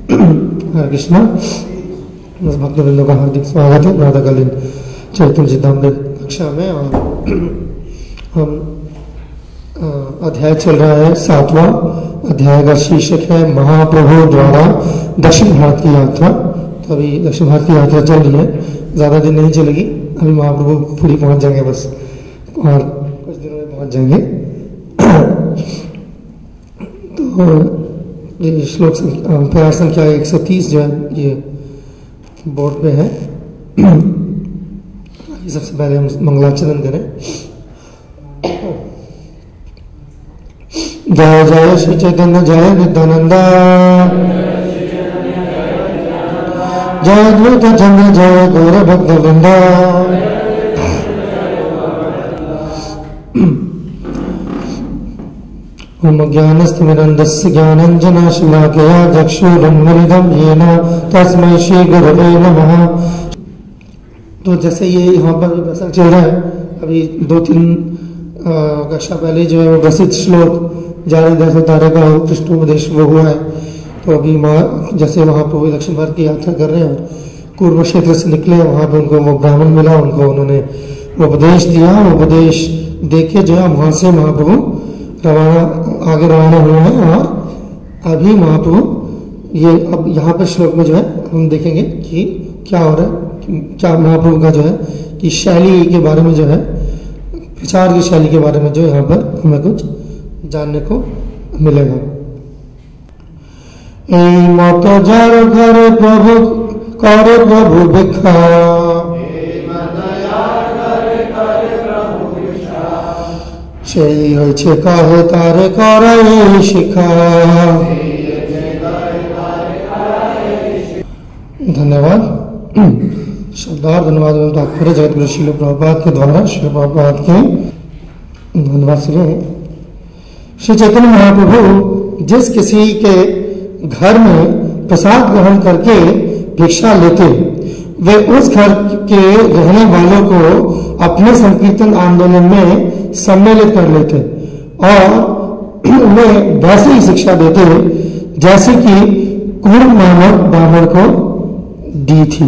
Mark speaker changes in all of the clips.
Speaker 1: हरे कृष्णा। भक्तवृंदों का हार्दिक स्वागत है प्रातःकालीन चैतन्य चिदामृत कक्षा में। और हम अध्याय चल रहा है 7वां अध्याय का शीर्षक है महाप्रभु द्वारा दक्षिण भारत की यात्रा। तो अभी दक्षिण भारत की यात्रा चल रही है, ज़्यादा दिन नहीं चलेगी। अभी महाप्रभु पूरी पहुंच जाएंगे, बस और कुछ दिनों में पहुंच जाएंगे। तो ये श्लोक प्यार संख्या 130 जो है ये बोर्ड पे है। सबसे पहले हम मंगलाचरण करें। जय जय श्री चैतन्य जय नित्यानंदा, जय अद्वैत चंद्र जय गौर भक्त वृंदा। ओम ज्ञानस्तिमिरन्दस्य ज्ञानञ्जनशलाकया चक्षुरुन्मीलितं येन तस्मै श्री गुरवे नमः। तो जैसे ये यहाँ पर प्रसंग चल रहा है, अभी 2-3 कक्षा पहले जो है वो प्रसिद्ध श्लोक जारी दस तारे का कृष्णोपदेश वो हुआ है। तो अभी जैसे वहाँ पर दक्षिण भारत की यात्रा कर रहे हैं, पूर्व क्षेत्र से निकले, वहाँ पर उनको वो ब्राह्मण मिला, उनको उन्होंने उपदेश दिया। उपदेश देके जो है वहाँ से महाप्रभु आगे रवाना हुए हैं। और अभी महाप्रभु ये अब यहाँ पर श्लोक में जो है हम देखेंगे कि क्या हो रहा है, क्या महाप्रभु का जो है कि शैली के बारे में जो है, विचार की शैली के बारे में जो यहाँ पर हमें कुछ जानने को मिलेगा। मत जार कर प्रभु भिक्षा, সেই হয়েছে কাহে তারে করাই শিখা। धन्यवाद। शब्दार्थ धन्यवाद तात्पर्य जगतगुरु श्रील प्रभुपाद के द्वारा श्री प्रभुपाद के धन्यवाद से श्री चैतन्य महाप्रभु जिस किसी के घर में प्रसाद ग्रहण करके भिक्षा लेते, वे उस घर के रहने वालों को अपने संकीर्तन आंदोलन में सम्मिलित कर लेते और उन्हें वैसी ही शिक्षा देते जैसे कि कुंभ नामक ब्राह्मण को दी थी।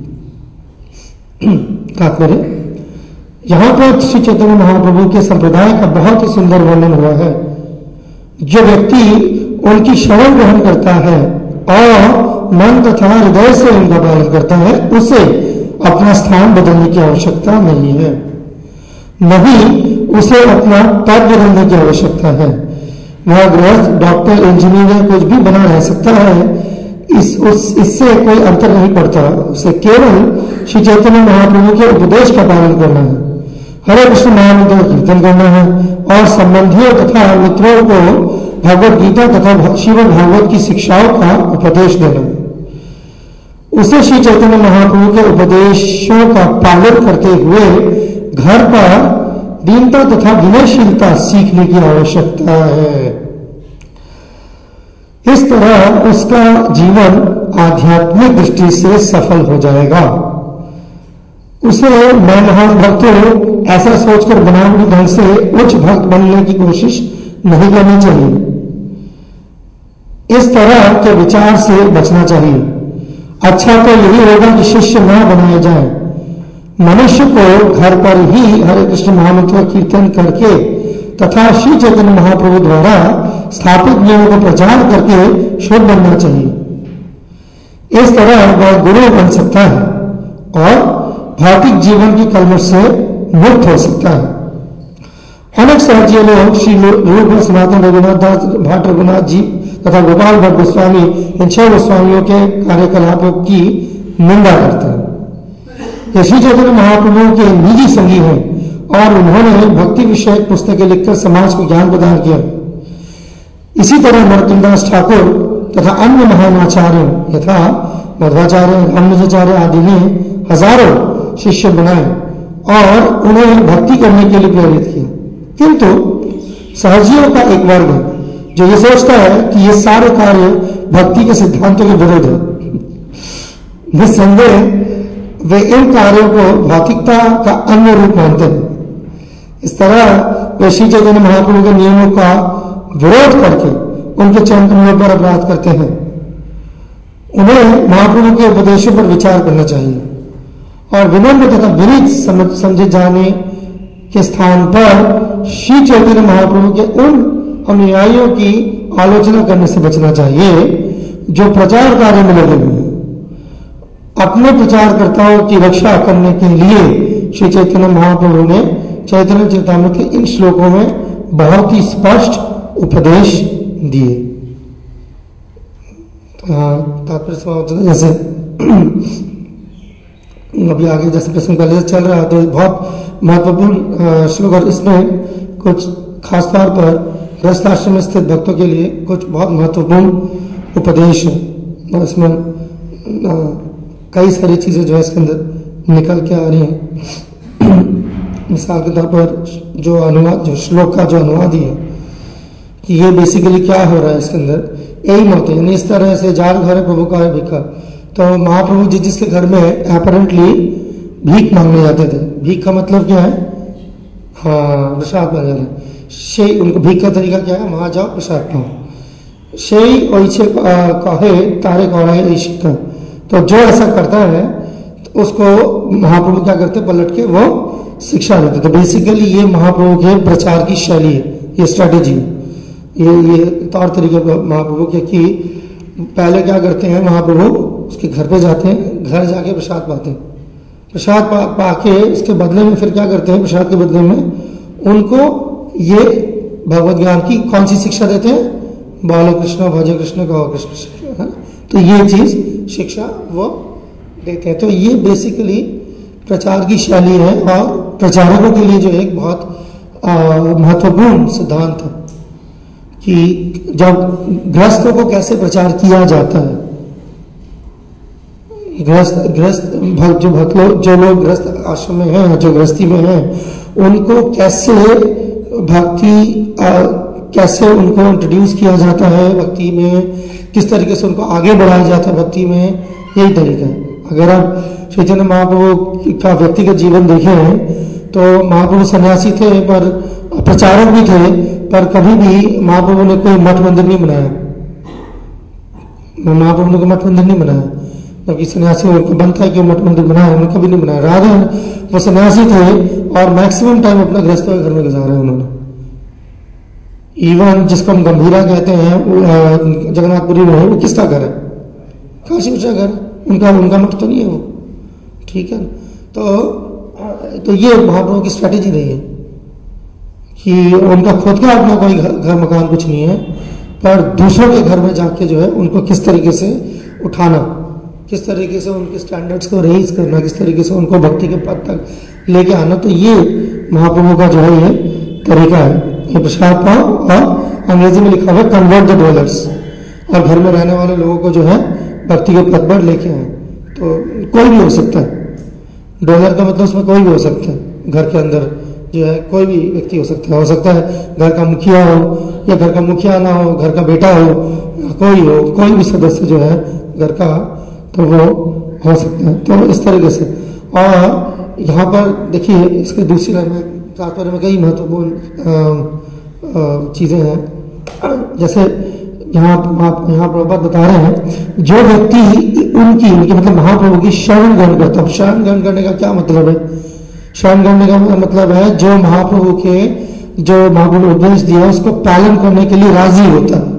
Speaker 1: तात्पर्य, यहाँ पर श्री चैतन्य महाप्रभु के संप्रदाय का बहुत ही सुंदर वर्णन हुआ है। जो व्यक्ति उनकी शरण ग्रहण करता है और मन तथा हृदय से उनका पालन करता है, उसे अपना स्थान बदलने की आवश्यकता नहीं है, नहीं उसे अपना पद बदलने की आवश्यकता है। वह गृहस्थ, डॉक्टर, इंजीनियर कुछ भी बना रह सकता है, इससे कोई अंतर नहीं पड़ता। उसे केवल श्री चैतन्य महाप्रभु के उपदेश का पालन करना है, हरे कृष्ण महामंत्र का कीर्तन करना है और संबंधियों तथा मित्रों को भगवत गीता तथा श्रीमद् भागवत की शिक्षाओं का उपदेश देना है। उसे श्री चैतन्य महाप्रभु के उपदेशों का पालन करते हुए घर पर दीनता तथा विनयशीलता सीखने की आवश्यकता है। इस तरह उसका जीवन आध्यात्मिक दृष्टि से सफल हो जाएगा। उसे मैं महान भक्त हूं ऐसा सोचकर बनावटी ढंग से उच्च भक्त बनने की कोशिश नहीं करनी चाहिए। इस तरह के विचार से बचना चाहिए। अच्छा तो यही होगा कि शिष्य न बनाए जाए। मनुष्य को घर पर ही हरे कृष्ण महामंत्र का कीर्तन करके तथा श्री चैतन्य महाप्रभु द्वारा स्थापित नियमों का प्रचार करके शुद्ध बनना चाहिए। इस तरह वह गुरु बन सकता है और भौतिक जीवन की कलमश से मुक्त हो सकता है। अनेक सहजीय लोग श्री रूप सनातन रघुनाथ दास भाट रघुनाथ जी तथा गोपाल भट्ट गोस्वामी, इन 6 गोस्वामियों के कार्यकलापों की निंदा करते हैं। ये श्री चैतन्य महाप्रभु के निजी संगी हैं और उन्होंने भक्ति विषयक पुस्तकें लिखकर समाज को ज्ञान प्रदान किया। इसी तरह नरोत्तमदास ठाकुर तथा अन्य महान आचार्यों यथा मध्वाचार्य, रामानुजाचार्य आदि ने हजारों शिष्य बनाए और उन्हें भक्ति करने के लिए प्रेरित किया। किंतु सहजियों का एक वर्ग है जो ये सोचता है कि ये सारे कार्य भक्ति के सिद्धांतों के विरुद्ध है। निस्संदेह वे इन कार्यों को भौतिकता का अन्य रूप मानते हैं। इस तरह वे श्री चैतन्य महाप्रभु के नियमों का विरोध करके उनके चरण कमलों पर अपराध करते हैं। उन्हें महाप्रभु के उपदेशों पर विचार करना चाहिए और विनम्र तथा विनीत समझे जाने के स्थान पर श्री चैतन्य महाप्रभु के उन अनुयायियों की आलोचना करने से बचना चाहिए जो प्रचार कार्य में लगे हुए हैं। अपने प्रचारकर्ताओं की रक्षा करने के लिए श्री चैतन्य महाप्रभु ने चैतन्य चरितामृत के इन श्लोकों में बहुत ही स्पष्ट उपदेश दिए। तात्पर्य समाप्त। जैसे अभी आगे जैसे प्रसंग पहले से चल रहा है तो बहुत महत्वपूर्ण श्लोक और इसमें कुछ खासतौर पर गृहस्थाश्रम में स्थित भक्तों के लिए कुछ बहुत महत्वपूर्ण उपदेश है। इसमें कई सारी चीजें जो है इसके अंदर निकल के आ रही हैं। मिसाल के तौर पर जो अनुवाद, जो श्लोक का जो अनुवाद है कि ये बेसिकली क्या हो रहा है इसके अंदर यही मत है, यानी इस तरह से जाल घर है प्रभु का है भिखा। तो महाप्रभु जी जिसके घर में अपरेंटली भीख मांगने जाते थे, भीख का मतलब क्या है? हाँ, प्रसाद मांगने जाते। उनको भीख का तरीका क्या है? वहां जाओ प्रसाद पाओ। शेई ओइछे कहे तारे कौड़े का। तो जो ऐसा करता है तो उसको महाप्रभु क्या करते, पलट के वो शिक्षा देते। तो बेसिकली ये महाप्रभु के प्रचार की शैली है, ये स्ट्रैटेजी, ये तौर तरीके महाप्रभु के कि पहले क्या करते हैं, महाप्रभु उसके घर पे जाते हैं, घर जाके प्रसाद पाते हैं, प्रसाद पाके इसके बदले में फिर क्या करते हैं, प्रसाद के बदले में उनको ये भगवत ज्ञान की कौन सी शिक्षा देते हैं? बालो कृष्ण भजो कृष्ण कहो कृष्ण शिक्षा, तो ये चीज शिक्षा वो देते हैं। तो ये बेसिकली प्रचार की शैली है और प्रचारकों के लिए जो एक बहुत महत्वपूर्ण सिद्धांत है कि जब गृहस्थों को कैसे प्रचार किया जाता है। जो लोग गृहस्थ आश्रम में हैं, जो गृहस्थी में हैं, उनको कैसे भक्ति कैसे उनको इंट्रोड्यूस किया जाता है भक्ति में, किस तरीके से उनको आगे बढ़ाया जाता है भक्ति में, यही तरीका है। अगर आप चैतन्य महाप्रभु का व्यक्तिगत जीवन देखें तो महाप्रभु सन्यासी थे पर प्रचारक भी थे, पर कभी भी महाप्रभु ने कोई मठ मंदिर नहीं बनाया। महाप्रभु ने कोई मठ मंदिर नहीं बनाया, क्योंकि सन्यासी उनको बनता है कि मठ मंदिर बनाया, उन्होंने कभी नहीं बनाया। राधा वो सन्यासी थे और मैक्सिमम टाइम अपना गृहस्थों के घर में गुजारा है उन्होंने। इवन जिसको हम गंभीरा कहते हैं जगन्नाथपुरी में, वो किसका घर है? काशी विश्वनाथ घर, उनका मठ तो नहीं है वो, ठीक है। तो ये महाप्रभु की स्ट्रैटेजी नहीं है कि उनका खुद का अपना कोई घर मकान कुछ नहीं है, पर दूसरों के घर में जाके जो है उनको किस तरीके से उठाना, किस तरीके से उनके स्टैंडर्ड्स को रेज करना, किस तरीके से उनको भक्ति के पद तक लेके आना। तो ये महाप्रभु का जो है ये तरीका है। ये प्रसाद पाओ और अंग्रेजी में लिखा हुआ है कन्वर्ट द डॉलर्स, और घर में रहने वाले लोगों को जो है भक्ति के पद पर लेके आए। तो कोई भी हो सकता है, डॉलर का मतलब उसमें कोई भी हो सकता है, घर के अंदर जो है कोई भी व्यक्ति हो सकता है घर का मुखिया हो या घर का मुखिया ना हो, घर का बेटा हो, कोई भी सदस्य जो है घर का, तो वो हो सकता है। तो इस तरीके से, और यहाँ पर देखिए इसके दूसरी लाइन में तात्पर्य में कई महत्वपूर्ण चीजें हैं। जैसे यहाँ प्रभुपाद बता रहे हैं, जो व्यक्ति उनकी मतलब महाप्रभु की शरण ग्रहण करता है। शरण ग्रहण करने का क्या मतलब है? शरण करने का मतलब है जो महाप्रभु उपदेश दिया उसको पालन करने के लिए राजी होता है।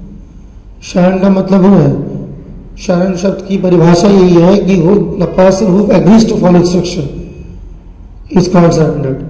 Speaker 1: शरण का मतलब वो है, शरण शब्द की परिभाषा यही है कि the person who agrees to follow instruction is called surrendered.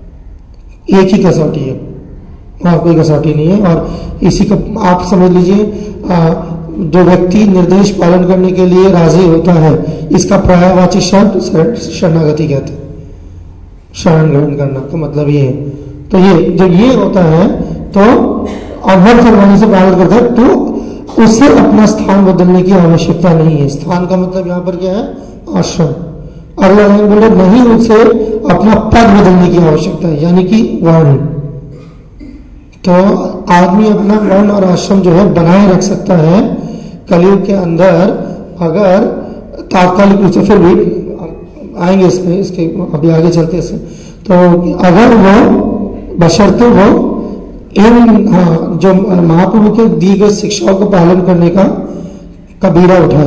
Speaker 1: एक ही कसौटी है, और कोई कसौटी नहीं है। और इसी का आप समझ लीजिए, जो व्यक्ति निर्देश पालन करने के लिए राजी होता है, इसका पर्यायवाची शब्द शरणागति कहते हैं। शरण ग्रहण करना का मतलब ये है। तो ये जब ये होता है तो अवध करवाने से पालन करता है, तो उसे अपना स्थान बदलने की आवश्यकता नहीं है। स्थान का मतलब यहाँ पर क्या है? आश्रम। अगला लाइन बोले नहीं, उसे अपना पद बदलने की आवश्यकता है, यानी कि वर्ण। तो आदमी अपना वर्ण और आश्रम जो है बनाए रख सकता है कलयुग के अंदर, अगर तात्कालिक रूप से, फिर भी आएंगे इसमें, इसके अभी आगे चलते से। तो अगर वो बशर्ते वो इन जो महाप्रभु के दी गई शिक्षाओं को पालन करने का का बीड़ा उठाए।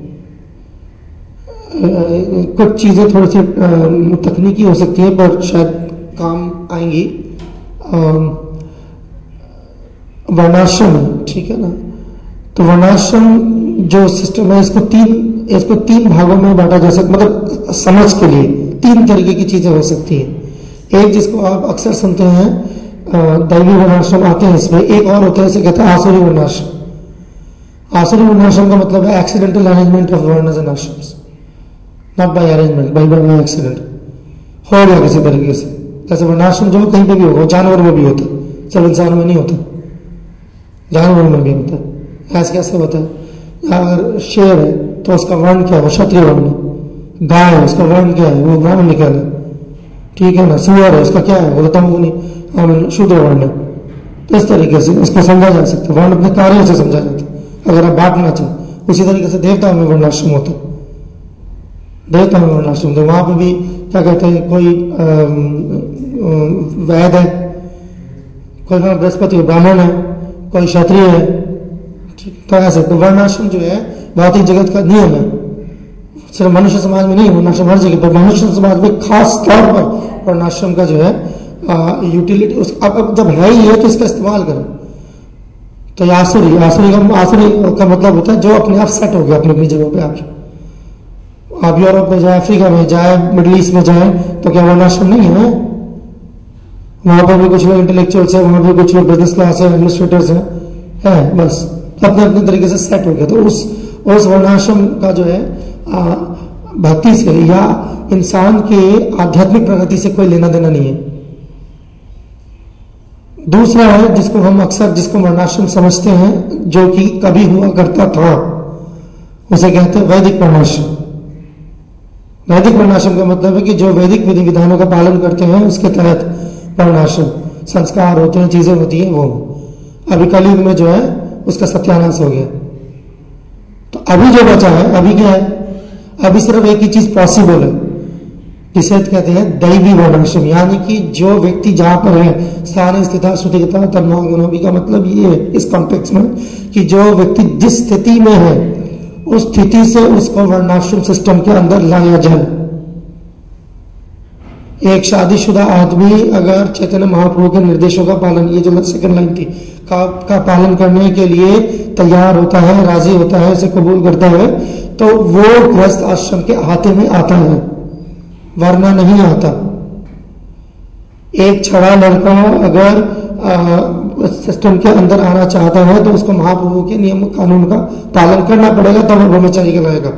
Speaker 1: कुछ चीजें थोड़ी सी तकनीकी हो सकती है पर शायद काम आएंगी। वर्णाश्रम, ठीक है ना, तो वर्णाश्रम जो सिस्टम है इसको तीन भागों में बांटा जा सकता, मतलब समझ के लिए तीन तरीके की चीजें हो सकती है। एक जिसको आप अक्सर सुनते हैं दैवी वर्णाश्रम आते हैं इसमें, एक और होता है इसे कहते हैं आसुरी वर्णाश्रम। आसुरी वर्णाश्रम का मतलब है एक्सीडेंटल अरेंजमेंट ऑफ वर्णस एंड आश्रम्स, not by arrangement, by accident हो गया किसी तरीके से। जैसे वर्णाश्रम जो कहीं पे भी होगा, जानवर में भी होता है, सब इंसान में नहीं होता, जानवरों में भी होता है। ऐसे कैसे होता है? अगर शेर है तो उसका वर्ण क्या है? वो क्षत्रिय वर्ण है। गाय है उसका वर्ण क्या है? वो ब्राह्मण निकल है, ठीक है ना। सुअर है उसका क्या है? वो तमोगुनी शूद्र वर्ण है। तो इस तरीके से इसको समझा जा सकता है, वर्ण अपने कार्यों से समझा जाता है अगर आप बांटना चाहें। उसी तरीके से देवताओं में वर्णाश्रम होता है, देवताओं में वर्णाश्रम होता है। वहां पर भी क्या कहते हैं, कोई वैद है, कोई बृहस्पति ब्राह्मण है, कोई क्षत्रिय है, तो ऐसे तो वर्णाश्रम जो है भौतिक जगत का नियम है। सिर्फ मनुष्य समाज में नहीं, वर्णाश्रम हर जगह पर, मनुष्य समाज में खास तौर पर वर्णाश्रम का जो है यूटिलिटी अब जब है ही है तो इसका इस्तेमाल करें। तो आसुरी का मतलब होता है जो अपने आप सेट हो गया अपनी अपनी जगह पे। आप यूरोप में जाए, अफ्रीका में जाए, मिडिल ईस्ट में जाए, तो क्या वर्णाश्रम नहीं है? वहां पर भी कुछ लोग इंटेलेक्चुअल्स है, वहां पर कुछ लोग बिजनेस क्लास है, एडमिनिस्ट्रेटर्स है, बस अपने अपने तरीके से सेट हो गया। तो उस वर्णाश्रम का जो है भक्ति से या इंसान के आध्यात्मिक प्रगति से कोई लेना देना नहीं है। दूसरा है जिसको हम अक्सर जिसको वर्णाश्रम समझते हैं, जो कि कभी हुआ करता था, उसे कहते हैं वैदिक वर्णाश्रम। वैदिक वर्णाश्रम का मतलब है कि जो वैदिक विधि विधानों का पालन करते हैं उसके तहत वर्णाश्रम संस्कार होते हैं, चीजें होती हैं। वो अभी कलयुग में जो है उसका सत्यानाश हो गया। तो अभी जो बचा है, अभी क्या है? अभी सिर्फ एक ही चीज पॉसिबल है, जिसे कहते हैं दैवी वर्णाश्रम। यानी कि जो व्यक्ति जहां पर है, स्थान स्थिता श्रुतिगता तन्मागुणों का मतलब ये है इस कॉन्टेक्स्ट में कि जो व्यक्ति जिस स्थिति में है उस स्थिति से उसको वर्णाश्रम सिस्टम के अंदर लाया जाए। एक शादीशुदा आदमी अगर चैतन्य महाप्रभु के निर्देशों का पालन, ये जो सेकंड लाइन थी, का पालन करने के लिए तैयार होता है, राजी होता है, इसे कबूल करता है, तो वो गृहस्थ आश्रम के हाथे में आता है, वरना नहीं आता। एक छड़ा लड़का अगर सिस्टम के अंदर आना चाहता है तो उसको महाप्रभु के नियम कानून का पालन करना पड़ेगा, तब वो ब्रह्मचारी कहलाएगा।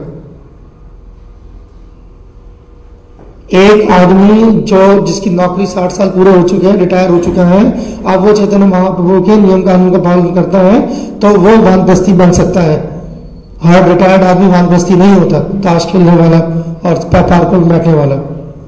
Speaker 1: एक आदमी जिसकी नौकरी 60 साल पूरे हो चुके हैं, रिटायर हो चुका है, अब वो चैतन्य महाप्रभु के नियम कानून का पालन करता है तो वो वानप्रस्थी बन सकता है। हर रिटायर्ड आदमी वानप्रस्थी नहीं होता, ताश खेलने वाला और पार्कों में बैठने वाला।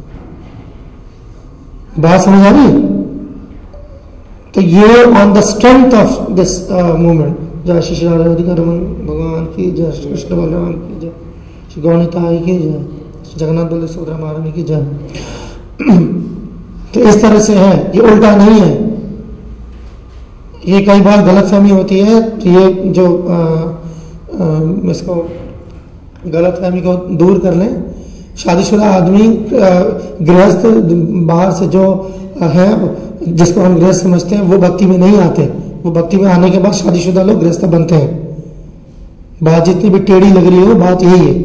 Speaker 1: बात समझ आ रही? तो ये on the strength of this movement, जय श्री राधिका रमन भगवान की जय, श्री कृष्ण बलराम की जय, श्री गौणिताई की जय, जगन्नाथ बलदेव सुभद्रा महारानी की जय। तो इस तरह से है, ये उल्टा नहीं है। ये कई बार गलतफहमी होती है, तो ये जो इसको गलतफहमी को दूर कर लें। शादीशुदा आदमी गृहस्थ बाहर से जो है, जिसको हम गृहस्थ समझते हैं, वो भक्ति में नहीं आते। वो भक्ति में आने के बाद शादीशुदा लोग गृहस्थ बनते हैं। बात जितनी भी टेढ़ी लग रही हो, बात यही है।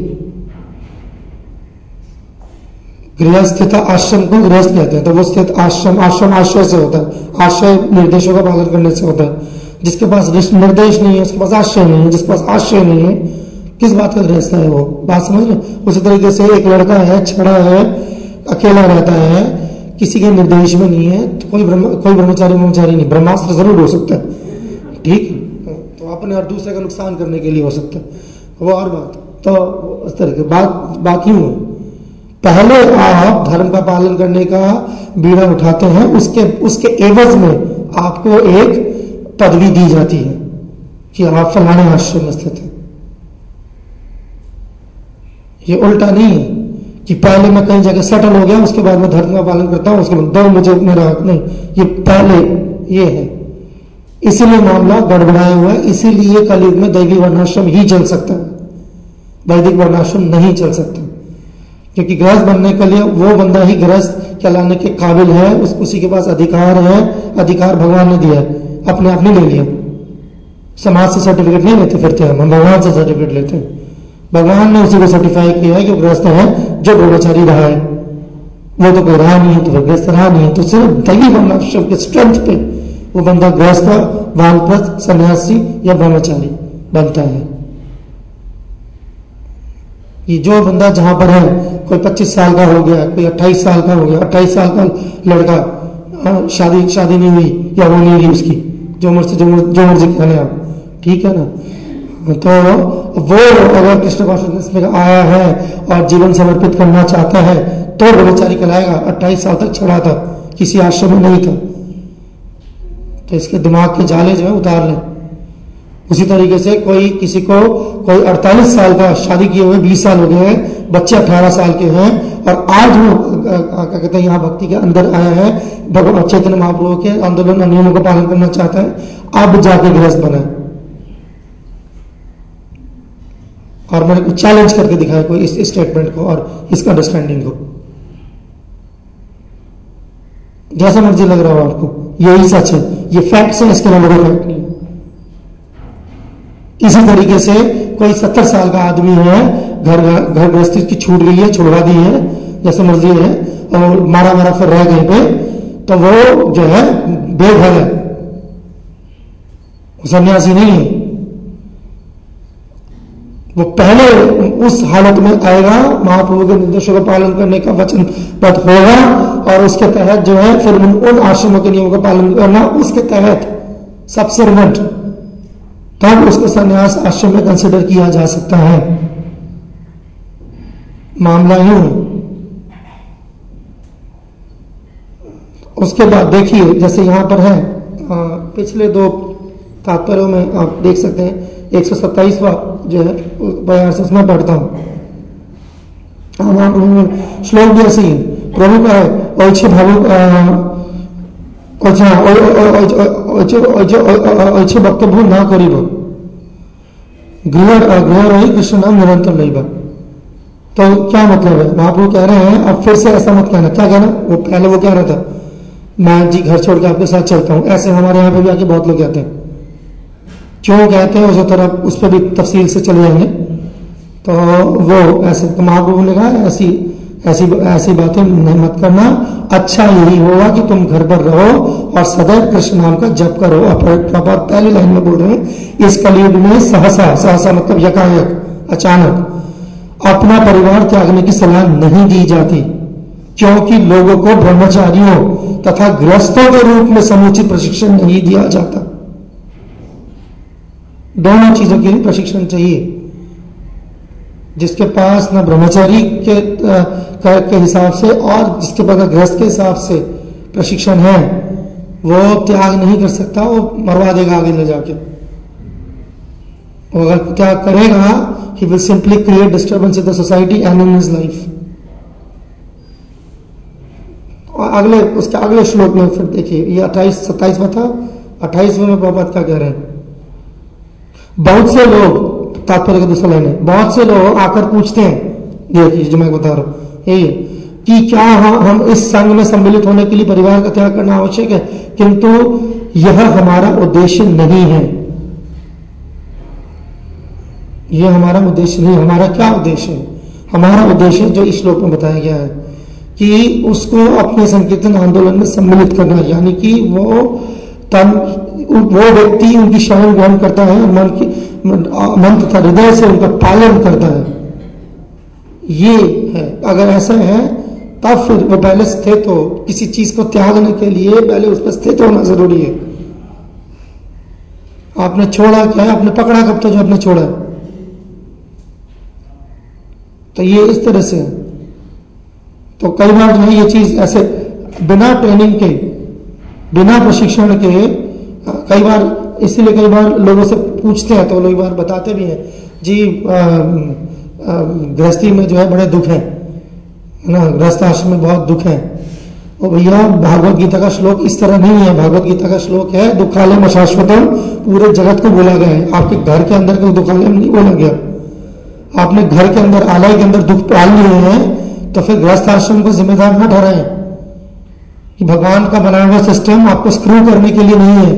Speaker 1: गृहस्थित आश्रम को गृहस्थ कहते हैं, तो वो स्थित आश्रम आश्रय से होता है, आश्रय निर्देशों का पालन करने से होता है। जिसके पास निर्देश नहीं है उसके पास आश्रय नहीं है, जिसके पास आश्रय नहीं है किस बात का गृहस्थ है वो? बात समझ रहे? उसी तरीके से एक लड़का है, छड़ा है, अकेला रहता है, किसी के निर्देश में नहीं है, तो कोई ब्रह्मचारी नहीं। ब्रह्मास्त्र जरूर हो सकता है, ठीक, तो अपने और दूसरे का नुकसान करने के लिए हो सकता है, वो और बात। तो इस तरह की बात क्यों है? पहले आप धर्म का पालन करने का बीड़ा उठाते हैं, उसके एवज में आपको एक पदवी दी जाती है कि आप फलाने आश्रम में स्थित हैं। ये उल्टा नहीं है कि पहले मैं कहीं जगह सेटल हो गया, उसके बाद मैं धर्म का पालन करता हूं, उसके बाद दो मुझे मेरा हक नहीं। ये पहले ये है इसीलिए मामला गड़बड़ाया हुआ है। इसीलिए कलयुग में दैवी वर्णाश्रम ही चल सकता है, वैदिक वर्णाश्रम नहीं चल सकता, क्योंकि गृहस्थ बनने के लिए वो बंदा ही गृहस्थ कहलाने के काबिल है, उसी के पास अधिकार है। अधिकार भगवान ने दिया है, अपने आप नहीं ले लिया। समाज से सर्टिफिकेट नहीं लेते फिरते हम भगवान से सर्टिफिकेट लेते हैं। भगवान ने उसी को सर्टिफाई किया है कि गृहस्थ है, जो ब्रह्मचारी रहा है। वो तो कोई रहा नहीं है, तो गृहस्थ रहा नहीं है, तो सिर्फ दैवी वर्णाश्रम के स्ट्रेंथ पे वो बंदा गृहस्थ, वानप्रस्थ, सन्यासी या ब्रह्मचारी बनता है। ये जो बंदा जहां पर है, कोई 25 साल का हो गया, कोई 28 साल का हो गया, 28 साल का लड़का, शादी नहीं हुई या वो नहीं हुई उसकी, जो मर्जी कहने आप, ठीक है ना, तो वो अगर कृष्ण कॉन्शियसनेस में आया है और जीवन समर्पित करना चाहता है तो ब्रह्मचारी कहलाएगा। 28 साल तक छड़ा था, किसी आश्रम में नहीं था, तो इसके दिमाग के जाले जो है उतार लें। उसी तरीके से किसी को 48 साल का शादी किए हुए 20 साल हो गए हैं, बच्चे 18 साल के हैं, और आज वो क्या कहते हैं यहाँ भक्ति के अंदर आया है, भगवान चैतन्य महाप्रभु के आंदोलन और नियमों का पालन करना चाहता है, अब जाके गृहस्थ बना है। और मैंने चैलेंज करके दिखाया कोई इस स्टेटमेंट को और इस अंडरस्टैंडिंग को, जैसा मर्जी लग रहा हो आपको, यही सच है, ये फैक्ट्स है, इसके अलावा फैक्ट नहीं है। इसी तरीके से कोई 70 साल का आदमी है, घर गृहस्थी की छूट गई है, छुड़वा दी है, जैसे मर्जी है, और मारा फिर रह कहीं पे, तो वो जो है बेघर है, सन्यासी नहीं है। वो पहले उस हालत में आएगा, महाप्रभु के निर्देशों का पालन करने का वचनबद्ध होगा, और उसके तहत जो है फिर उन आश्रमों के नियमों का पालन करना, उसके तहत सबसर्वेंट, तब उसको संन्यास आश्रम में कंसिडर किया जा सकता है। मामला यूं है। उसके बाद देखिए, जैसे यहां पर है, पिछले 2 तात्पर्यों में आप देख सकते हैं, 127वां जो है प्रयास उसमें पढ़ता हूं, श्लोक भी ऐसे ही प्रभु का है, अच्छे भावों अच्छे वक्तव्य ना करीब गृह रही कृष्ण नाम निरंतर नहीं बा। तो क्या मतलब है, महाप्रभु कह रहे हैं अब फिर से ऐसा मत कहना। क्या कहना, वो पहले वो कह रहा था मैं जी घर छोड़ के आपके साथ चलता हूं, ऐसे हमारे यहाँ पे भी आके बहुत लोग कहते हैं। क्यों कहते हैं उस तरफ, उस पर भी तफसील से चले जाएंगे। तो वो ऐसे, तो महाप्रभु ने कहा ऐसी बातें नहीं मत करना, अच्छा यही होगा कि तुम घर पर रहो और सदैव कृष्ण नाम का जप करो। प्रभात पहली लाइन में बोल रहे हैं, इस कलयुग में सहसा मतलब यकायक अचानक अपना परिवार त्यागने की सलाह नहीं दी जाती, क्योंकि लोगों को ब्रह्मचारियों तथा गृहस्थों के रूप में समुचित प्रशिक्षण नहीं दिया जाता। दोनों चीजों के लिए प्रशिक्षण चाहिए। जिसके पास न ब्रह्मचारी के हिसाब से और जिसके पास गृहस्थ के हिसाब से प्रशिक्षण है, वो त्याग नहीं कर सकता, वो मरवा देगा आगे ले जाके। वो अगर त्याग करेगा, he will simply create disturbance in the society and in his life. और उसके अगले श्लोक में फिर देखिए, ये 28-27 में था, 28वें में प्रभुपाद क्या कह रहे हैं। बहुत से लोग, तात्पर्य का दूसरा लाइन है, बहुत से लोग आकर पूछते हैं, ये जो मैं बता रहा हूं यही कि क्या हम इस संघ में सम्मिलित होने के लिए परिवार का त्याग करना आवश्यक है, किंतु यह हमारा उद्देश्य नहीं है। यह हमारा उद्देश्य नहीं। हमारा क्या उद्देश्य है? हमारा उद्देश्य जो इस श्लोक में बताया गया है कि उसको अपने संकीर्तन आंदोलन में सम्मिलित करना, यानी कि वो व्यक्ति उनकी शरण ग्रहण करता है, मन तथा हृदय से उनका पालन करता है। ये है, अगर ऐसा है तब फिर वो पहले स्थित हो। किसी चीज को त्यागने के लिए पहले उस पर स्थित होना जरूरी है। आपने छोड़ा क्या है, आपने पकड़ा कब तो जो आपने छोड़ा है। तो ये इस तरह से है। तो कई बार जो है ये चीज ऐसे बिना ट्रेनिंग के, बिना प्रशिक्षण के, कई बार इसीलिए कई बार लोगों से पूछते हैं तो लोग बार बताते भी हैं जी, गृहस्थी में जो है बड़े दुख है ना, गृहस्थ आश्रम में बहुत दुख है। और भैया भागवत गीता का श्लोक इस तरह नहीं है। भागवत गीता का श्लोक है दुखालयम अशाश्वतम, पूरे जगत को बोला गया है। आपके घर के अंदर कोई दुखालयम नहीं बोला गया। आपने घर के अंदर आलय के अंदर दुख पाल लिए हैं, तो फिर गृहस्थ आश्रम को जिम्मेदार न ठहराएं कि भगवान का बनाया हुआ सिस्टम आपको स्क्रू करने के लिए नहीं है।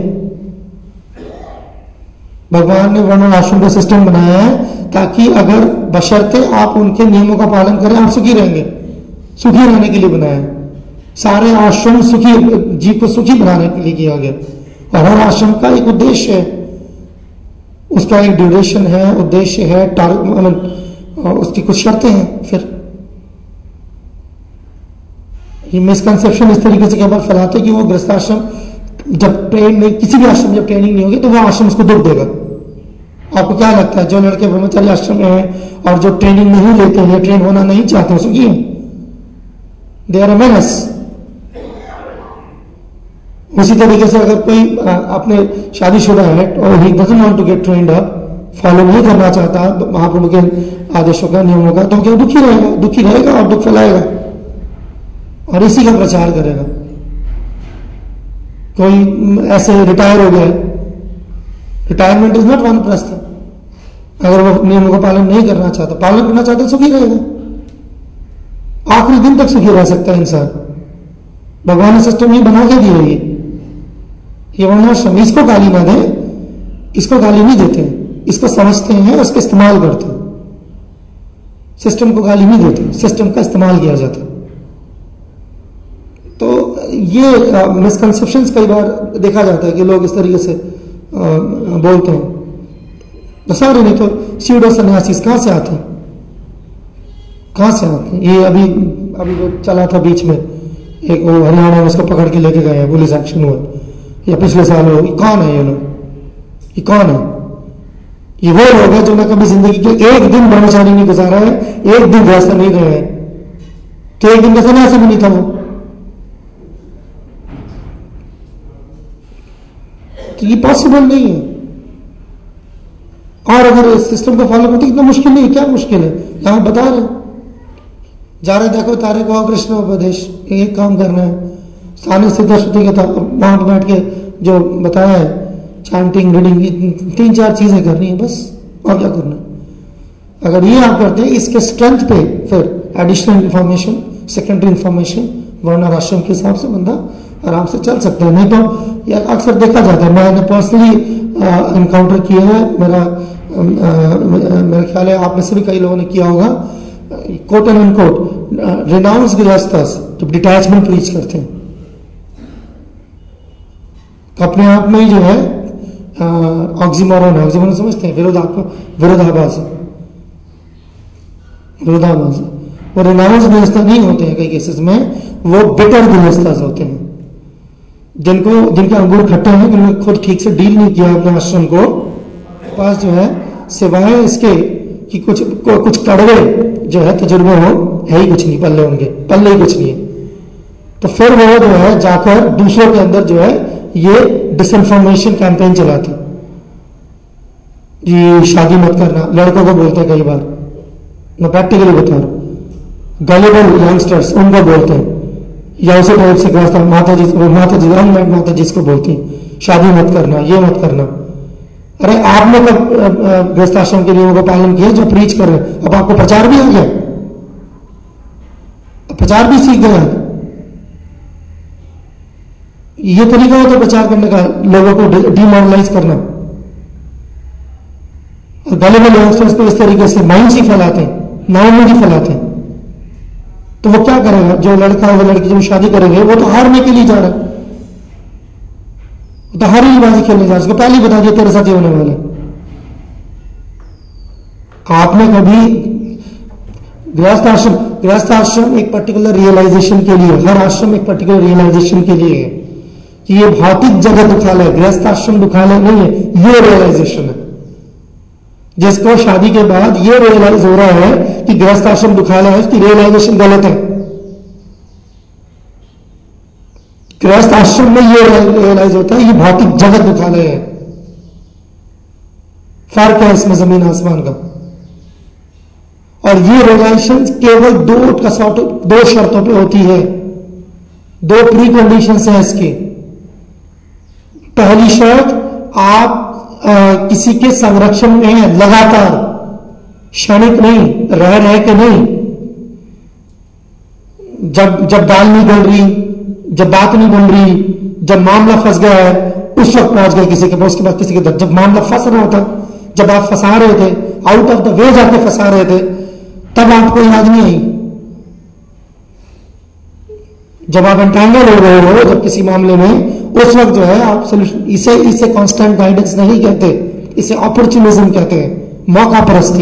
Speaker 1: भगवान ने वर्ण आश्रम का सिस्टम बनाया है ताकि अगर बशर्ते आप उनके नियमों का पालन करें आप सुखी रहेंगे। सुखी रहने के लिए बनाया है। सारे आश्रम सुखी, जीव को सुखी बनाने के लिए किया गया। और हर आश्रम का एक उद्देश्य है, उसका एक ड्यूरेशन है, उद्देश्य है, उसकी कुछ शर्तें हैं। फिर ये मिसकंसेप्शन इस तरीके से कई बार फैलाते कि वो गृहस्थाश्रम जब ट्रेन में, किसी भी आश्रम जब ट्रेनिंग नहीं होगी तो वो आश्रम उसको दुख देगा। आपको क्या लगता है जो लड़के ब्रह्मचारी आश्रम में हैं और जो ट्रेनिंग नहीं लेते हैं, ट्रेन होना नहीं चाहते, सुखी हैं? They are a menace. उसी तरीके से अगर कोई अपने शादीशुदा है और he doesn't want to get trained up, follow नहीं करना चाहता महाप्रभु के आदेशों का, नियमों का, तो क्या दुखी रहेगा? दुखी रहेगा और दुख फैलाएगा और इसी का प्रचार करेगा। कोई ऐसे रिटायर हो गया, रिटायरमेंट इज नॉट वानप्रस्थ। अगर वो नियमों का पालन नहीं करना चाहता, पालन करना चाहता तो सुखी रहेगा, आखिरी दिन तक सुखी रह सकता है इंसान। भगवान ने सिस्टम ये बना के दी है। ये वर्णाश्रम, इसको गाली ना दे, इसको गाली नहीं देते, इसको समझते हैं, उसका इस्तेमाल करते हैं। सिस्टम को गाली नहीं देते, सिस्टम का इस्तेमाल किया जाता है। तो ये मिसकंसेप्शंस कई बार देखा जाता है कि लोग इस तरीके से बोलते हैं। तो सारे नहीं तो स्यूडो सन्यासी कहां से आते हैं? कहां से आते हैं? ये अभी वो चला था बीच में, एक वो हरियाणा में उसको पकड़ के लेके गए हैं, पुलिस एक्शन हुआ, या पिछले साल हो। ये कौन है? ये लोग, ये कौन है? ये वो लोग हैं जो मैं कभी जिंदगी के एक दिन ब्रह्मचारी नहीं गुजारा है, एक दिन गृहस्थ नहीं गए हैं, तो एक दिन का सन्यासी भी नहीं था वो। तो ये पॉसिबल नहीं है। और अगर इस सिस्टम को फॉलो करते कितना मुश्किल नहीं है। क्या मुश्किल है? यहां बता रहे जा रहे, देखो तारे को कृष्ण उपदेश, एक काम करना है, स्थानीय सिद्धश्रुति के वहां पर बैठ के जो बताया है, चैंटिंग, रीडिंग, 3-4 चीजें करनी है बस, और क्या करना है। अगर ये आप करते हैं, इसके स्ट्रेंथ पे फिर एडिशनल इंफॉर्मेशन, सेकेंडरी इंफॉर्मेशन, वर्ण और आश्रम के हिसाब से बंदा आराम से चल सकता है। नहीं तो यह अक्सर देखा जाता है, मैंने पर्सनली इनकाउंटर किया है, मेरा ख्याल है आप में से भी कई लोगों ने किया होगा। कोट एंड अनकोट रिनाउंस गृहस्थस जब डिटैचमेंट प्रीच करते हैं, तो अपने आप में ही जो है ऑक्सीमोरन समझते हैं, विरोधाभास। वो रिनाउंस गृहस्थ नहीं होते हैं, कई केसेस में वो बिटर गृहस्थ होते हैं, जिनके अंगूर खट्टे हैं, जिन्होंने खुद ठीक से डील नहीं किया अपने आश्रम को, पास जो है सिवाय इसके कि कुछ कड़वे जो है तजुर्बे हो, है ही कुछ नहीं, पल्ले ही कुछ नहीं है। तो फिर वो जो है जाकर दूसरों के अंदर जो है ये डिसइंफॉर्मेशन कैंपेन चलाते, ये शादी मत करना, लड़कों को बोलते हैं कई बार, मैं प्रैक्टिकली बता रहा हूं, गलेबल यंगस्टर्स उनको बोलते हैं, या उसी टाइप से गृहस्थ माता जी जिसको बोलती हैं शादी मत करना, ये मत करना। अरे आपने कब गृहस्थ आश्रम के नियमों का पालन किया जो प्रीच कर रहे हैं? अब आपको प्रचार भी आ गया, प्रचार भी सीख गया। ये तरीका होता है प्रचार करने का, लोगों को डिमोरलाइज करना। और गलेबल यंगस्टर्स को इस तरीके से माइंड ही फैलाते हैं, नाउलॉजी फैलाते हैं। तो वो क्या करेगा? जो लड़का वो लड़की जब शादी करेंगे, वो तो हारने के लिए जा रहा है, तो हारी बाजी खेलने जा रहा है, उसको पहले ही बता दिया तेरे साथ ये होने वाला। आपने कभी गृहस्थ आश्रम एक पर्टिकुलर रियलाइजेशन के लिए, हर आश्रम एक पर्टिकुलर रियलाइजेशन के लिए है कि ये भौतिक जगह दुखालय, गृहस्थ आश्रम दुखालय नहीं है, ये रियलाइजेशन है। जिसको शादी के बाद ये रियलाइज हो रहा है कि गृहस्थ आश्रम दुखालय है, उसकी रियलाइजेशन गलत है। गृहस्थ आश्रम में ये रियलाइज होता है ये भौतिक जगत दुखालय है। फर्क है इसमें जमीन आसमान का। और ये रियलाइजेशन केवल दो शर्तों पे होती है। दो प्री कंडीशंस हैं इसके। पहली शर्त, आप किसी के संरक्षण में है लगातार, क्षणिक नहीं, रह के नहीं। जब दाल नहीं गल रही, जब बात नहीं बन रही, जब मामला फंस गया है, उस वक्त पहुंच गए किसी के पास, उसके बाद किसी के जब मामला फंस रहा होता, जब आप फंसा रहे थे, आउट ऑफ द वे जाके फंसा रहे थे, तब आपको याद नहीं आई। जब आप एंटैंगल हो रहे हो जब किसी मामले में, उस वक्त जो है आप सोल्यूशन, इसे कांस्टेंट गाइडेंस नहीं कहते, इसे अपॉर्चुनिज्म कहते हैं, मौका परस्ती।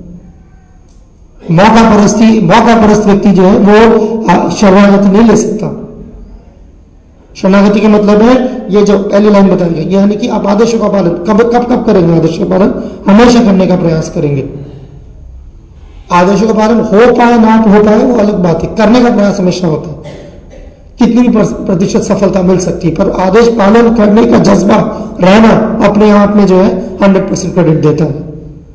Speaker 1: मौका परस्त व्यक्ति जो है वो शरणागति नहीं ले सकता। शरणागति का मतलब है ये जो पहली लाइन बताई गई, यानी कि आप आदेशों का पालन कब करेंगे? आदेशों का पालन हमेशा करने का प्रयास करेंगे। आदेशों का पालन हो पाए ना हो पाए वो अलग बात है, करने का प्रयास हमेशा होता है। कितनी भी प्रतिशत सफलता मिल सकती है, पर आदेश पालन करने का जज्बा रहना अपने आप में जो है 100% क्रेडिट देता है।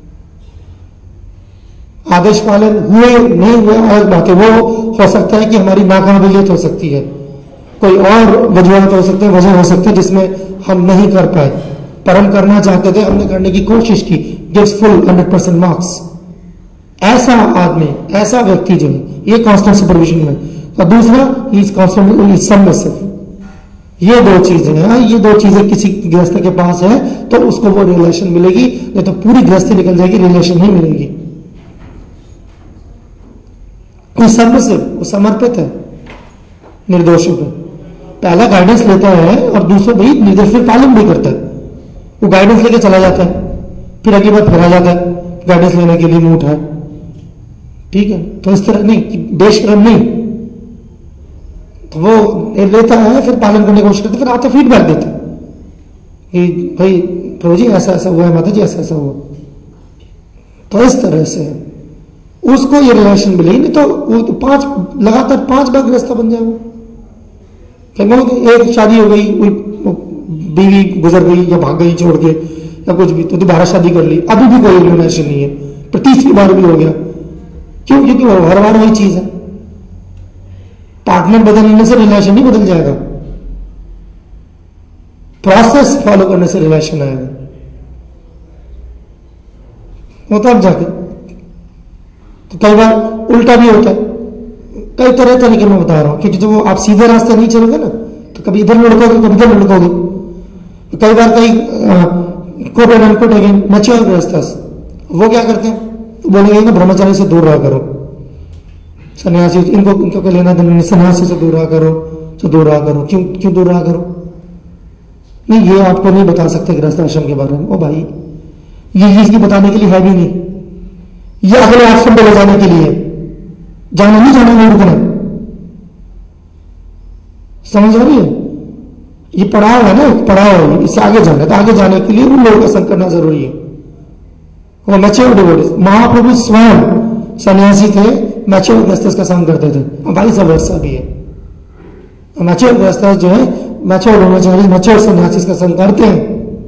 Speaker 1: आदेश पालन हुए नहीं हुए अलग बात है, वो हो सकता है कि हमारी नाकाबिलियत हो सकती है, कोई और वजूहत हो सकते हैं, वजह हो सकती है जिसमें हम नहीं कर पाए, पर हम करना चाहते थे, हमने करने की कोशिश की, गिव्स फुल 100% मार्क्स। ऐसा आदमी, ऐसा व्यक्ति जो है ये कांस्टेंट सुपरविजन में। और दूसरा, ही इज कांस्टेंट सबमिसिव। ये दो चीजें हैं, ये दो चीजें किसी गृहस्थ के पास है तो उसको वो रिलेशन मिलेगी, नहीं तो पूरी गृहस्थी निकल जाएगी, रिलेशन नहीं मिलेगी। कोई सबमिसिव, वो समर्पित है निर्दोषों पे, पहला गाइडेंस लेता है और दूसरा भाई निर्देश फिर पालन भी करता है। वो गाइडेंस लेके चला जाता है, फिर अगली बार फिर आ जाता है गाइडेंस लेने के लिए मुंह उठाए, ठीक है। तो इस तरह नहीं, बेशरम नहीं, तो वो लेता है फिर पालन करने की कोशिश करते, फिर आता फीडबैक देते कि भाई प्रभु जी ऐसा ऐसा हुआ है, माता जी ऐसा ऐसा हुआ। तो इस तरह से उसको ये रिलेशन मिलेगी, नहीं तो वो तो लगातार 5 बार गृहस्थ बन जाए। वो एक शादी हो गई, बीवी गुजर गई या भाग गई छोड़ के या कुछ भी, तो दोबारा शादी कर ली, अभी भी कोई रिलेशन नहीं है, पर तीसरी बार भी हो गया। क्यों? क्योंकि हर बार वही चीज है। पार्टनर बदलने से रिलेशन नहीं बदल जाएगा, प्रोसेस फॉलो करने से रिलेशन आएगा, वो तब जाके। तो कई बार उल्टा भी होता है, कई तरह तरीके में बता रहा हूं, क्योंकि जब वो आप सीधे रास्ते नहीं चलोगे ना, तो कभी इधर लुढ़कोगे, कभी इधर लुढ़कोगे। तो कई बार कई quote and unquote again mature गृहस्थ वो क्या करते हैं, तो बोलेंगे ना ब्रह्मचारी से दूर रहा करो, सन्यासी इनको क्या लेना देना, सन्यासी से दूर रहा करो, तो दूर रहा करो। क्यों दूर रहा करो? नहीं, ये आपको नहीं बता सकते गृहस्थ आश्रम के बारे में। ओ भाई, ये इसकी बताने के लिए है भी नहीं, ये अगले आश्रम पे ले जाने के लिए, जाना नहीं जाना नहीं रुकना। समझ आ रही है? ये पड़ाव है ना, पड़ाव है, इससे आगे जाना है, तो आगे जाने के लिए उन लोगों का संग करना जरूरी है। वो मैच्योर डिवोटीज, महाप्रभु स्वयं सन्यासी थे, मैच्योर गृहस्थ का संग करते थे, और भाई सब वैसा भी है। मैच्योर गृहस्थ जो है, मैच्योर ब्रह्मचारी, मैच्योर सन्यासी का संग करते हैं।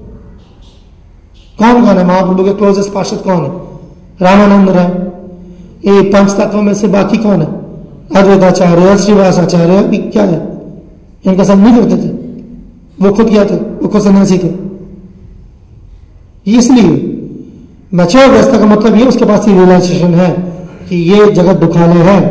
Speaker 1: कौन है महाप्रभु के क्लोजेस्ट पार्षद? कौन है? रामानंद राय। ये 5 तत्वों में से बाकी कौन है? अद्वैताचार्य, श्रीवासाचार्य, क्या है? इनका संग नहीं करते थे, वो खुद क्या थे? वो खुद सन्यासी थे। इसलिए मैच्योर गृहस्थ का मतलब ये उसके पास ये रियलाइजेशन है कि ये जगत दुखालय है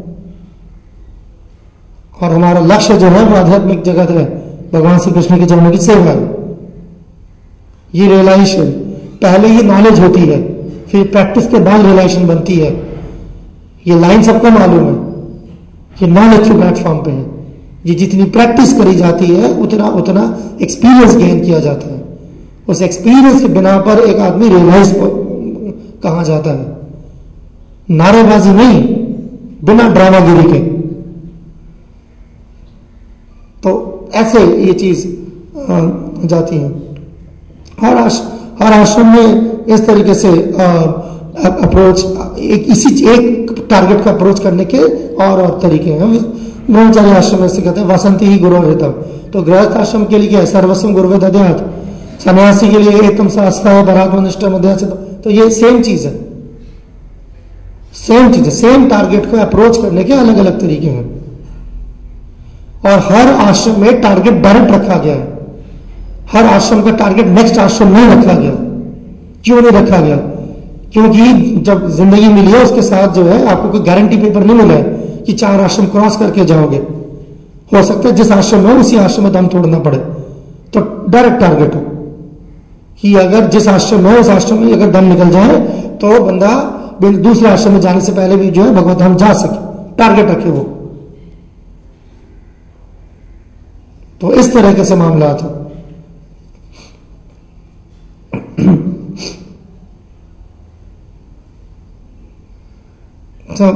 Speaker 1: और हमारा लक्ष्य जो है वो आध्यात्मिक जगत है, भगवान श्री कृष्ण के चरणों की सेवा है। ये रियलाइजेशन, पहले ये नॉलेज होती है, फिर प्रैक्टिस के बाद रियलाइजेशन बनती है। ये लाइन सबको मालूम है, ये नॉलेज के प्लेटफॉर्म पे है। ये जितनी प्रैक्टिस करी जाती है उतना एक्सपीरियंस गेन किया जाता है। उस एक्सपीरियंस के बिना पर एक आदमी रियलाइज कहा जाता है, नारेबाजी नहीं, बिना ड्रामागिरी के। तो ऐसे ये चीज जाती है। हर आश्रम में इस तरीके से अप्रोच, एक टारगेट का अप्रोच करने के और तरीके हैं। ब्रह्मचारी आश्रम में से कहते हैं वसंती ही गुरु रहता। तो गृहस्थ आश्रम के लिए क्या है? सर्वस्व गुरु दद्यात्। सन्यासी के लिए एकम शास्त्र परात्मनिष्ठ मध्याच। तो ये सेम चीज है, सेम चीज है, सेम टारगेट को अप्रोच करने के अलग अलग तरीके हैं। और हर आश्रम में टारगेट डायरेक्ट रखा गया है। हर आश्रम का टारगेट नेक्स्ट आश्रम नहीं रखा गया। क्यों नहीं रखा गया? क्योंकि जब जिंदगी मिली है उसके साथ जो है आपको कोई गारंटी पेपर नहीं मिला है कि 4 आश्रम क्रॉस करके जाओगे। हो सकता है जिस आश्रम में उसी आश्रम में दम तोड़ना पड़े। तो डायरेक्ट टारगेट हो कि अगर जिस आश्रम में उस आश्रम में अगर दम निकल जाए तो बंदा दूसरे आश्रम में जाने से पहले भी जो है भगवत धाम जा सके। टारगेट रखे वो। तो इस तरह से मामला था। तो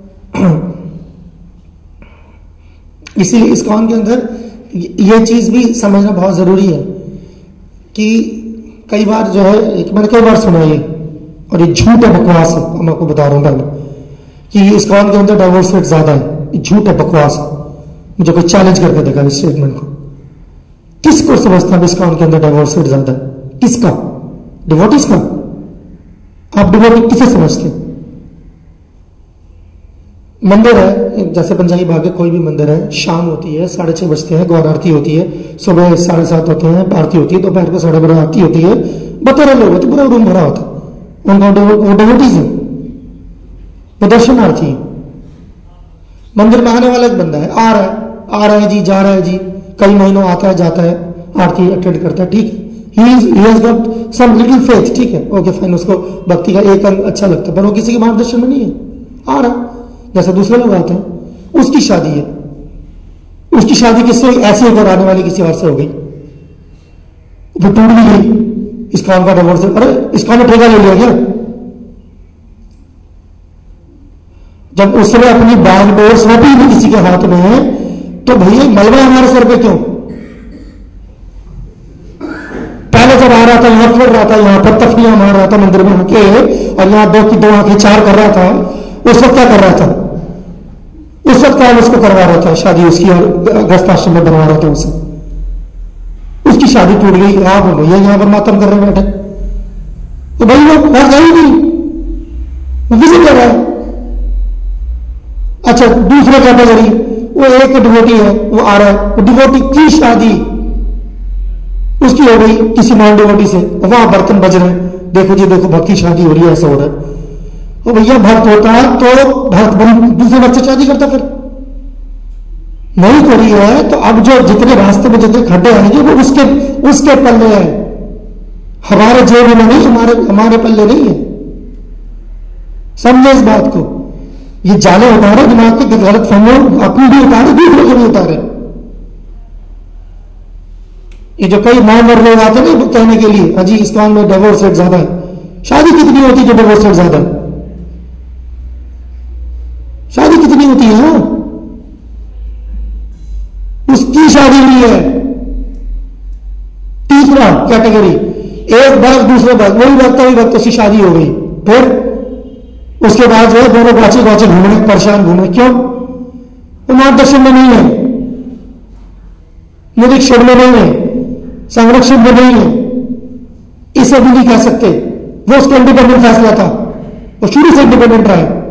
Speaker 1: इसीलिए इस्कॉन के अंदर यह चीज भी समझना बहुत जरूरी है कि कई बार जो है, मैंने कई बार सुना ये, और ये झूठ है, बकवास है। मैं आपको बता रहा हूं पहले कि इस्कॉन के अंदर डाइवोर्स रेट ज्यादा है। झूठ है, बकवास है। मुझे कोई चैलेंज करके देखा इस स्टेटमेंट को। किसको समझता है इस्कॉन के अंदर डाइवोर्स रेट ज्यादा है? किसका? डिवोटीज का? आप डिवोटी किसे समझते हैं? मंदिर है, जैसे पंजाबी बाग है, कोई भी मंदिर है, शाम होती है, 6:30 बजते हैं, गौर आरती होती है, सुबह 7:30 होते हैं, आरती होती है, दोपहर को 12:30 आरती होती है, बतेरे लोग होते, पूरा रूम भरा होता है। उनका डिवोटीज है, वो दर्शनार्थी है। मंदिर में आने वाला एक बंदा है, आ रहा है जी, जा रहा है जी, कई महीनों आता है, जाता है, आरती अटेंड करता है, ठीक है। he has got some little faith, ठीक है, ओके फाइन, उसको भक्ति का एक अंग अच्छा लगता है, पर वो किसी के मार्गदर्शन में नहीं है, आ रहा जैसे दूसरे लोग आते हैं। उसकी शादी है, उसकी शादी किससे? ऐसे होकर आने वाली किसी और से हो गई, वो टूट भी गई। इस्कॉन का डिवोर्स, अरे इस्कॉन ने ठेका ले लिया क्या? जब उस समय अपनी बागडोर सौंपी भी किसी के हाथ में, तो भैया मलबा हमारे सर पे क्यों? पहले जब आ रहा था, यहां फिर रहा था, यहां पर तफनियां मार रहा था मंदिर में आके, और यहां 2 की 2 आंखें 4 कर रहा था। उस वक्त क्या कर रहा था? उस वक्त काम उसको करवा रहा था, शादी उसकी अगस्त आश्रम में बनवा रहा था उसे। उसकी शादी टूट गई, आप भैया यहां पर मातम कर रहे बैठे, तो भाई वो घर गई नहीं, वो विजिट कर रहा है। अच्छा, दूसरे कैटेगरी, वो एक डिवोटी है, वो आ रहा है, वो डिवोटी की शादी उसकी हो गई किसी नॉन डिवोटी से, वहां बर्तन बज रहे हैं, देखो जी देखो भक्त की शादी हो रही है, ऐसा हो रहा है। तो भैया भक्त होता तो भक्त दूसरे बच्चे शादी करता, फिर नहीं करी है तो अब जो जितने रास्ते में जितने खड्डे आएंगे वो उसके पल्ले है, हमारे जेब में नहीं, हमारे पल्ले नहीं है। समझे इस बात को। ये जाले उतारे दिमाग के गलत फहमी, अपनी भी उतारे, दूसरों को भी उतारे। ये जो कई मानवर लोग आते हैं ना कहने के लिए, अजी इस्कॉन में डिवोर्स रेट ज्यादा है। शादी कितनी होती है जो डिवोर्स रेट ज्यादा है? शादी कितनी होती है? उसकी शादी नहीं है। तीसरा कैटेगरी, एक भक्त दूसरे भक्त, वही भक्त उसकी शादी हो गई, फिर उसके बाद जो है दोनों गाचे गाचे घूमने, परेशान घूमने, क्यों? वो मार्गदर्शन में नहीं है, निरीक्षण में नहीं है, संरक्षण में नहीं है। इसे भी नहीं कह सकते, वो उसका इंडिपेंडेंट फैसला था, वो शुरू से इंडिपेंडेंट रहा है।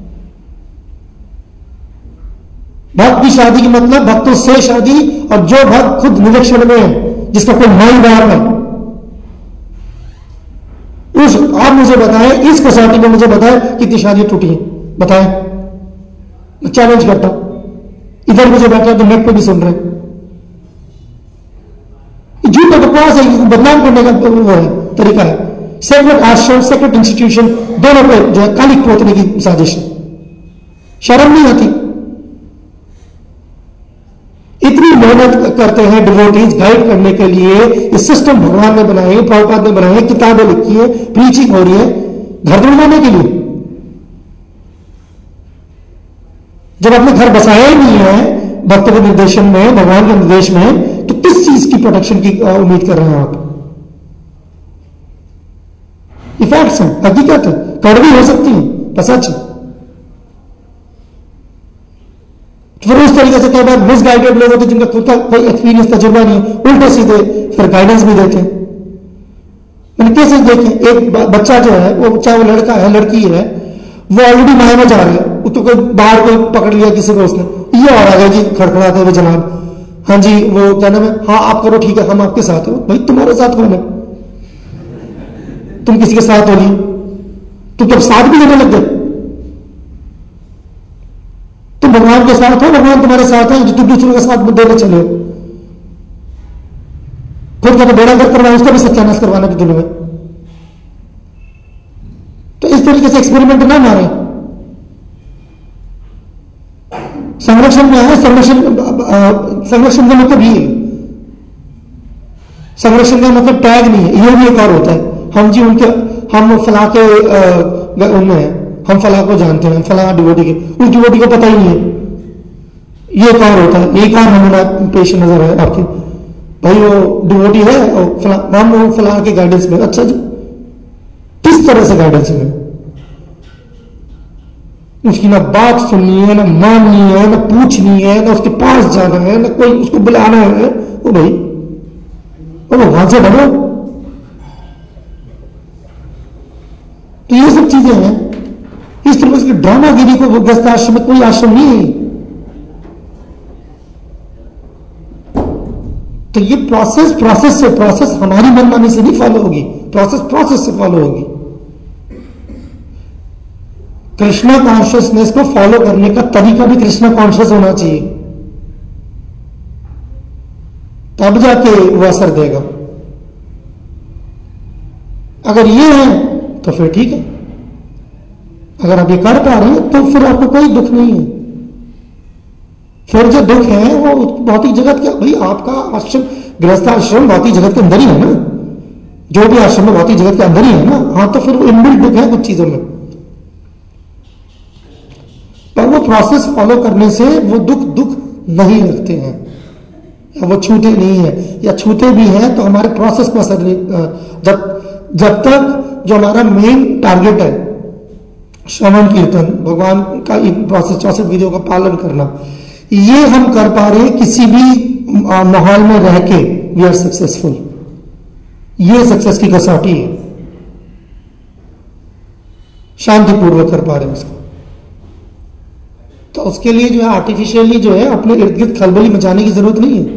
Speaker 1: भक्त की शादी की मतलब भक्तों से शादी, और जो भक्त खुद निरीक्षण में है, जिसका कोई माइंड आप है, उस आप मुझे बताएं, इस सोसाइटी में मुझे बताएं कितनी शादी टूटी है, बताएं। मैं चैलेंज करता हूं, इधर मुझे बैठा तो नेट पे भी सुन रहे हैं। झूठ बकवास है, बदनाम करने का वो है, तरीका है। सेक्रेट आश्रम, सेक्रेट इंस्टीट्यूशन, दोनों पे जो है काली पोतने की साजिश है। शर्म नहीं आती? इतनी मेहनत करते हैं डिवोटीज गाइड करने के लिए, इस सिस्टम भगवान ने बनाए, प्रभुपाद ने बनाए, किताबें लिखी है, प्रीचिंग हो रही है, घर ढूंढने के लिए। जब अपने घर बसाया ही नहीं है भक्त के निर्देशन में, भगवान के निर्देश में, तो किस चीज की प्रोटेक्शन की उम्मीद कर रहे हैं आप? ये फैक्ट्स हैं, हकीकत है, कड़वी हो सकती है, पर सच है। फिर उस तरीके से कई बार मिसगाइडेड लोग होते जिनका खुद का कोई एक्सपीरियंस, तजुर्बा नहीं, उल्टे सीधे फिर गाइडेंस भी देते हैं। मैंने केसेस देखे, एक बच्चा जो है, वो चाहे वो लड़का है लड़की है, वो ऑलरेडी माया में जा रहा है, तो कोई बाहर को पकड़ लिया किसी को, उसने ये और आ गए जी खड़खड़ाते हुए, जनाब हाँ जी वो क्या नाम है, हाँ आप करो ठीक है हम आपके साथ हो। भाई तुम्हारे साथ कौन है? तुम किसी के साथ होगी? तुम जब साथ भी देने लग गए, तुम भगवान के साथ हो, भगवान तुम्हारे साथ है, जो तुम दूसरों के साथ देने चले हो। खुद का तो बेड़ा गर्क करवाए, उसका भी सत्यानाश करवाना भी दुनिया में। तो इस तरीके से एक्सपेरिमेंट ना मारे। संरक्षण में है, संरक्षण का मतलब ये, संरक्षण का मतलब टैग नहीं है, ये भी एक और होता है। हम जी उनके, हम फला के उनमें है, हम फला को जानते हैं, फला डिवोटी के, उस डिवोटी को पता ही नहीं है, ये एक और होता है। एक और नमूना पेश नजर है आपके, भाई वो डिवोटी है और फला नाम वो फला के गाइडेंस में। अच्छा जी किस तरह से गाइडेंस में? उसकी ना बात सुननी है, ना माननी है, ना पूछनी है, ना उसके पास जाना है, ना कोई उसको बुलाना है। वो भाई वो वहां से बढ़ो। तो ये सब चीजें हैं। इस तरह से ड्रामागिरी को गृहस्थ आश्रम में कोई आश्रम नहीं है। तो ये प्रोसेस हमारी मनमानी से नहीं फॉलो होगी, प्रोसेस से फॉलो होगी। कृष्णा कॉन्शियसनेस को फॉलो करने का तरीका भी कृष्णा कॉन्शियस होना चाहिए, तब जाके वो असर देगा। अगर ये है तो फिर ठीक है, अगर आप ये कर पा रहे हैं तो फिर आपको कोई दुख नहीं है। फिर जो दुख है वो भौतिक जगत का, भाई आपका आश्रम गृहस्थ आश्रम भौतिक जगत के अंदर ही है ना, जो भी आश्रम है भौतिक जगत के अंदर ही है ना। हाँ तो फिर वो इनबिल्ट दुख है कुछ चीजों में, पर वो प्रोसेस फॉलो करने से वो दुख नहीं लगते हैं, या वो छूते नहीं है, या छूते भी हैं तो हमारे प्रोसेस को असर नहीं। जब तक जो हमारा मेन टारगेट है श्रवण कीर्तन, भगवान का प्रोसेस 64 विधियों का पालन करना, ये हम कर पा रहे हैं किसी भी माहौल में रह के, वी आर सक्सेसफुल। ये सक्सेस की कसौटी है, शांतिपूर्वक कर पा रहे हैं उसको। तो उसके लिए जो है आर्टिफिशियली जो है अपने इर्द गिर्द खलबली मचाने की जरूरत नहीं है।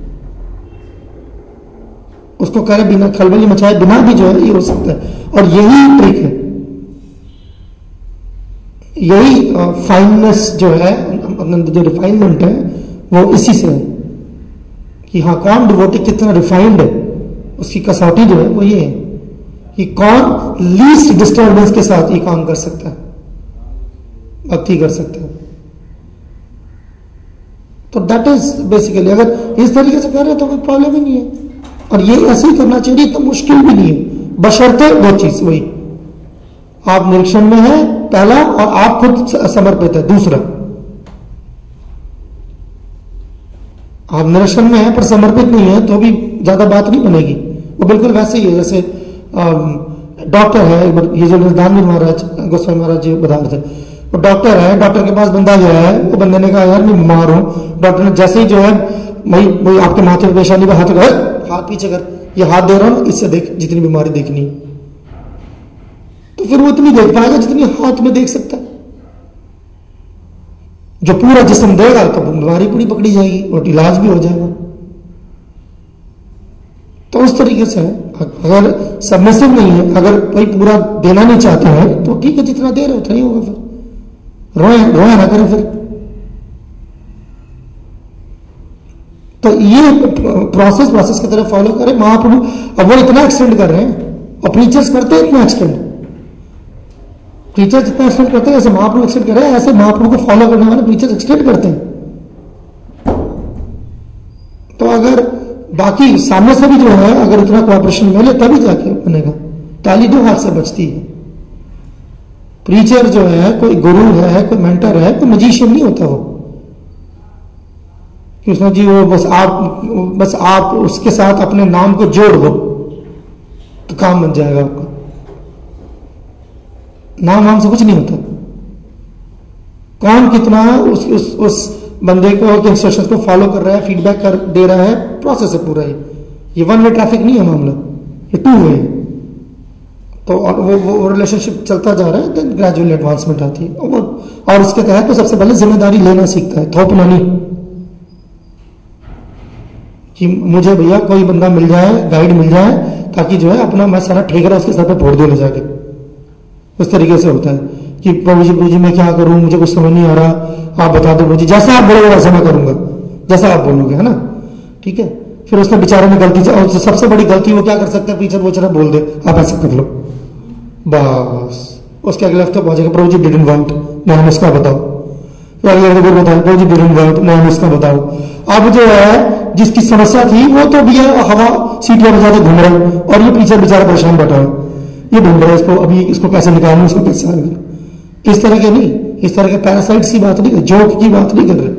Speaker 1: उसको करे बिना खलबली मचाए बिना भी जो है ये हो सकता है। और यही ट्रिक है, यही फाइननेस जो है, जो रिफाइनमेंट है वो इसी से है कि हाँ कौन डिवोटी कितना रिफाइंड है, उसकी कसौटी जो है वो ये है कि कौन लीस्ट डिस्टर्बेंस के साथ ये काम कर सकता है, भक्ति कर सकता है। तो दैट इज बेसिकली, अगर इस तरीके से कर रहे हैं तो कोई प्रॉब्लम ही नहीं है। और ये ऐसे ही करना चाहिए, तो मुश्किल भी नहीं है, बशर्ते दो चीज, वही आप निरीक्षण में है पहला, और आप खुद समर्पित है दूसरा। आप निरीक्षण में है पर समर्पित नहीं है तो भी ज्यादा बात नहीं बनेगी। वो बिल्कुल वैसे ही है जैसे डॉक्टर है, ये जो निर्दान महाराज गोस्वामी महाराज जी बता रहे थे, वो डॉक्टर है, डॉक्टर के पास बंदा गया है, वो बंदे ने कहा यार मैं बीमार हूं। डॉक्टर ने जैसे ही जो है वही आपके माथे पे पेशानी पे हाथ पीछे कर, ये हाथ दे रहा हूं इससे देख जितनी बीमारी देखनी, तो फिर वो इतनी देख पाएगा जितनी हाथ में देख सकता है। जो पूरा जिस्म देगा तो बीमारी पूरी पकड़ी जाएगी और इलाज भी हो जाएगा। तो उस तरीके से अगर सबमिसिव नहीं है, अगर कोई पूरा देना नहीं चाहते हैं तो ठीक है, जितना दे रहे उतना ही होगा। फिर रोए ना करें फिर। तो ये प्रोसेस की तरह फॉलो करें। महाप्रभु अब वो इतना एक्सटेंड कर रहे हैं और प्रीचर्स करते हैं इतना एक्सटेंड, प्रीचर्स जितना एक्सटेंड करते हैं ऐसे महाप्रभु एक्सटेंड कर रहे हैं, ऐसे महाप्रभु को फॉलो करने वाले प्रीचर्स एक्सटेंड करते हैं। तो अगर बाकी सामने से भी जो है अगर इतना कोऑपरेशन मिले तभी जाके बनेगा। ताली दो हाथ से बचती है। प्रीचर जो है कोई गुरु है, कोई मेंटर है, कोई मजिशियन नहीं होता वो कृष्ण जी, वो बस आप उसके साथ अपने नाम को जोड़ दो तो काम बन जाएगा आपका। नाम से कुछ नहीं होता। कौन कितना उस बंदे को इंस्ट्रक्शंस को फॉलो कर रहा है, फीडबैक दे रहा है, प्रोसेस है पूरा। ये वन वे ट्रैफिक नहीं है मामला, ये टू वे। तो वो रिलेशनशिप चलता जा रहा है, देन ग्रेजुअली एडवांसमेंट आती है। और उसके तहत तो सबसे पहले जिम्मेदारी लेना सीखता है, थोपना नहीं कि मुझे भैया कोई बंदा मिल जाए, गाइड मिल जाए, ताकि जो है अपना मैं सारा ठेकरा उसके सर पे फोड़ दे ले जाके। उस तरीके से होता है कि प्रभु जी मैं क्या करूं, मुझे कुछ समझ नहीं आ रहा, आप बता दो प्रभु जी, जैसा आप बोलोगे वैसा मैं करूंगा, जैसा आप बोलोगे, है ना, ठीक है। फिर उसने बेचारे ने गलती से, और सबसे बड़ी गलती वो क्या कर सकता है, पीछे वो चला बोल दे आप ऐसा कर लो, बस उसके अगले हफ्ते पहुंचेगा, प्रभु जी डिडंट वांट, मैं नुस्खा बताओ, फिर अगले हफ्ते बताओ प्रभु जी डिडंट वांट, मैं नुस्खा बताओ। अब जो है जिसकी समस्या थी वो तो भी हवा सीटियां बजाते घूम रहा है, और ये पीछे बेचारा परेशान बैठा है, ये ढूंढ रहा है इसको, अभी इसको कैसे निकालूं, इसको कैसे हल करूं। इस तरह के नहीं, इस तरह के पैरासाइट्स की बात नहीं कर, जोक की बात नहीं कर रहे,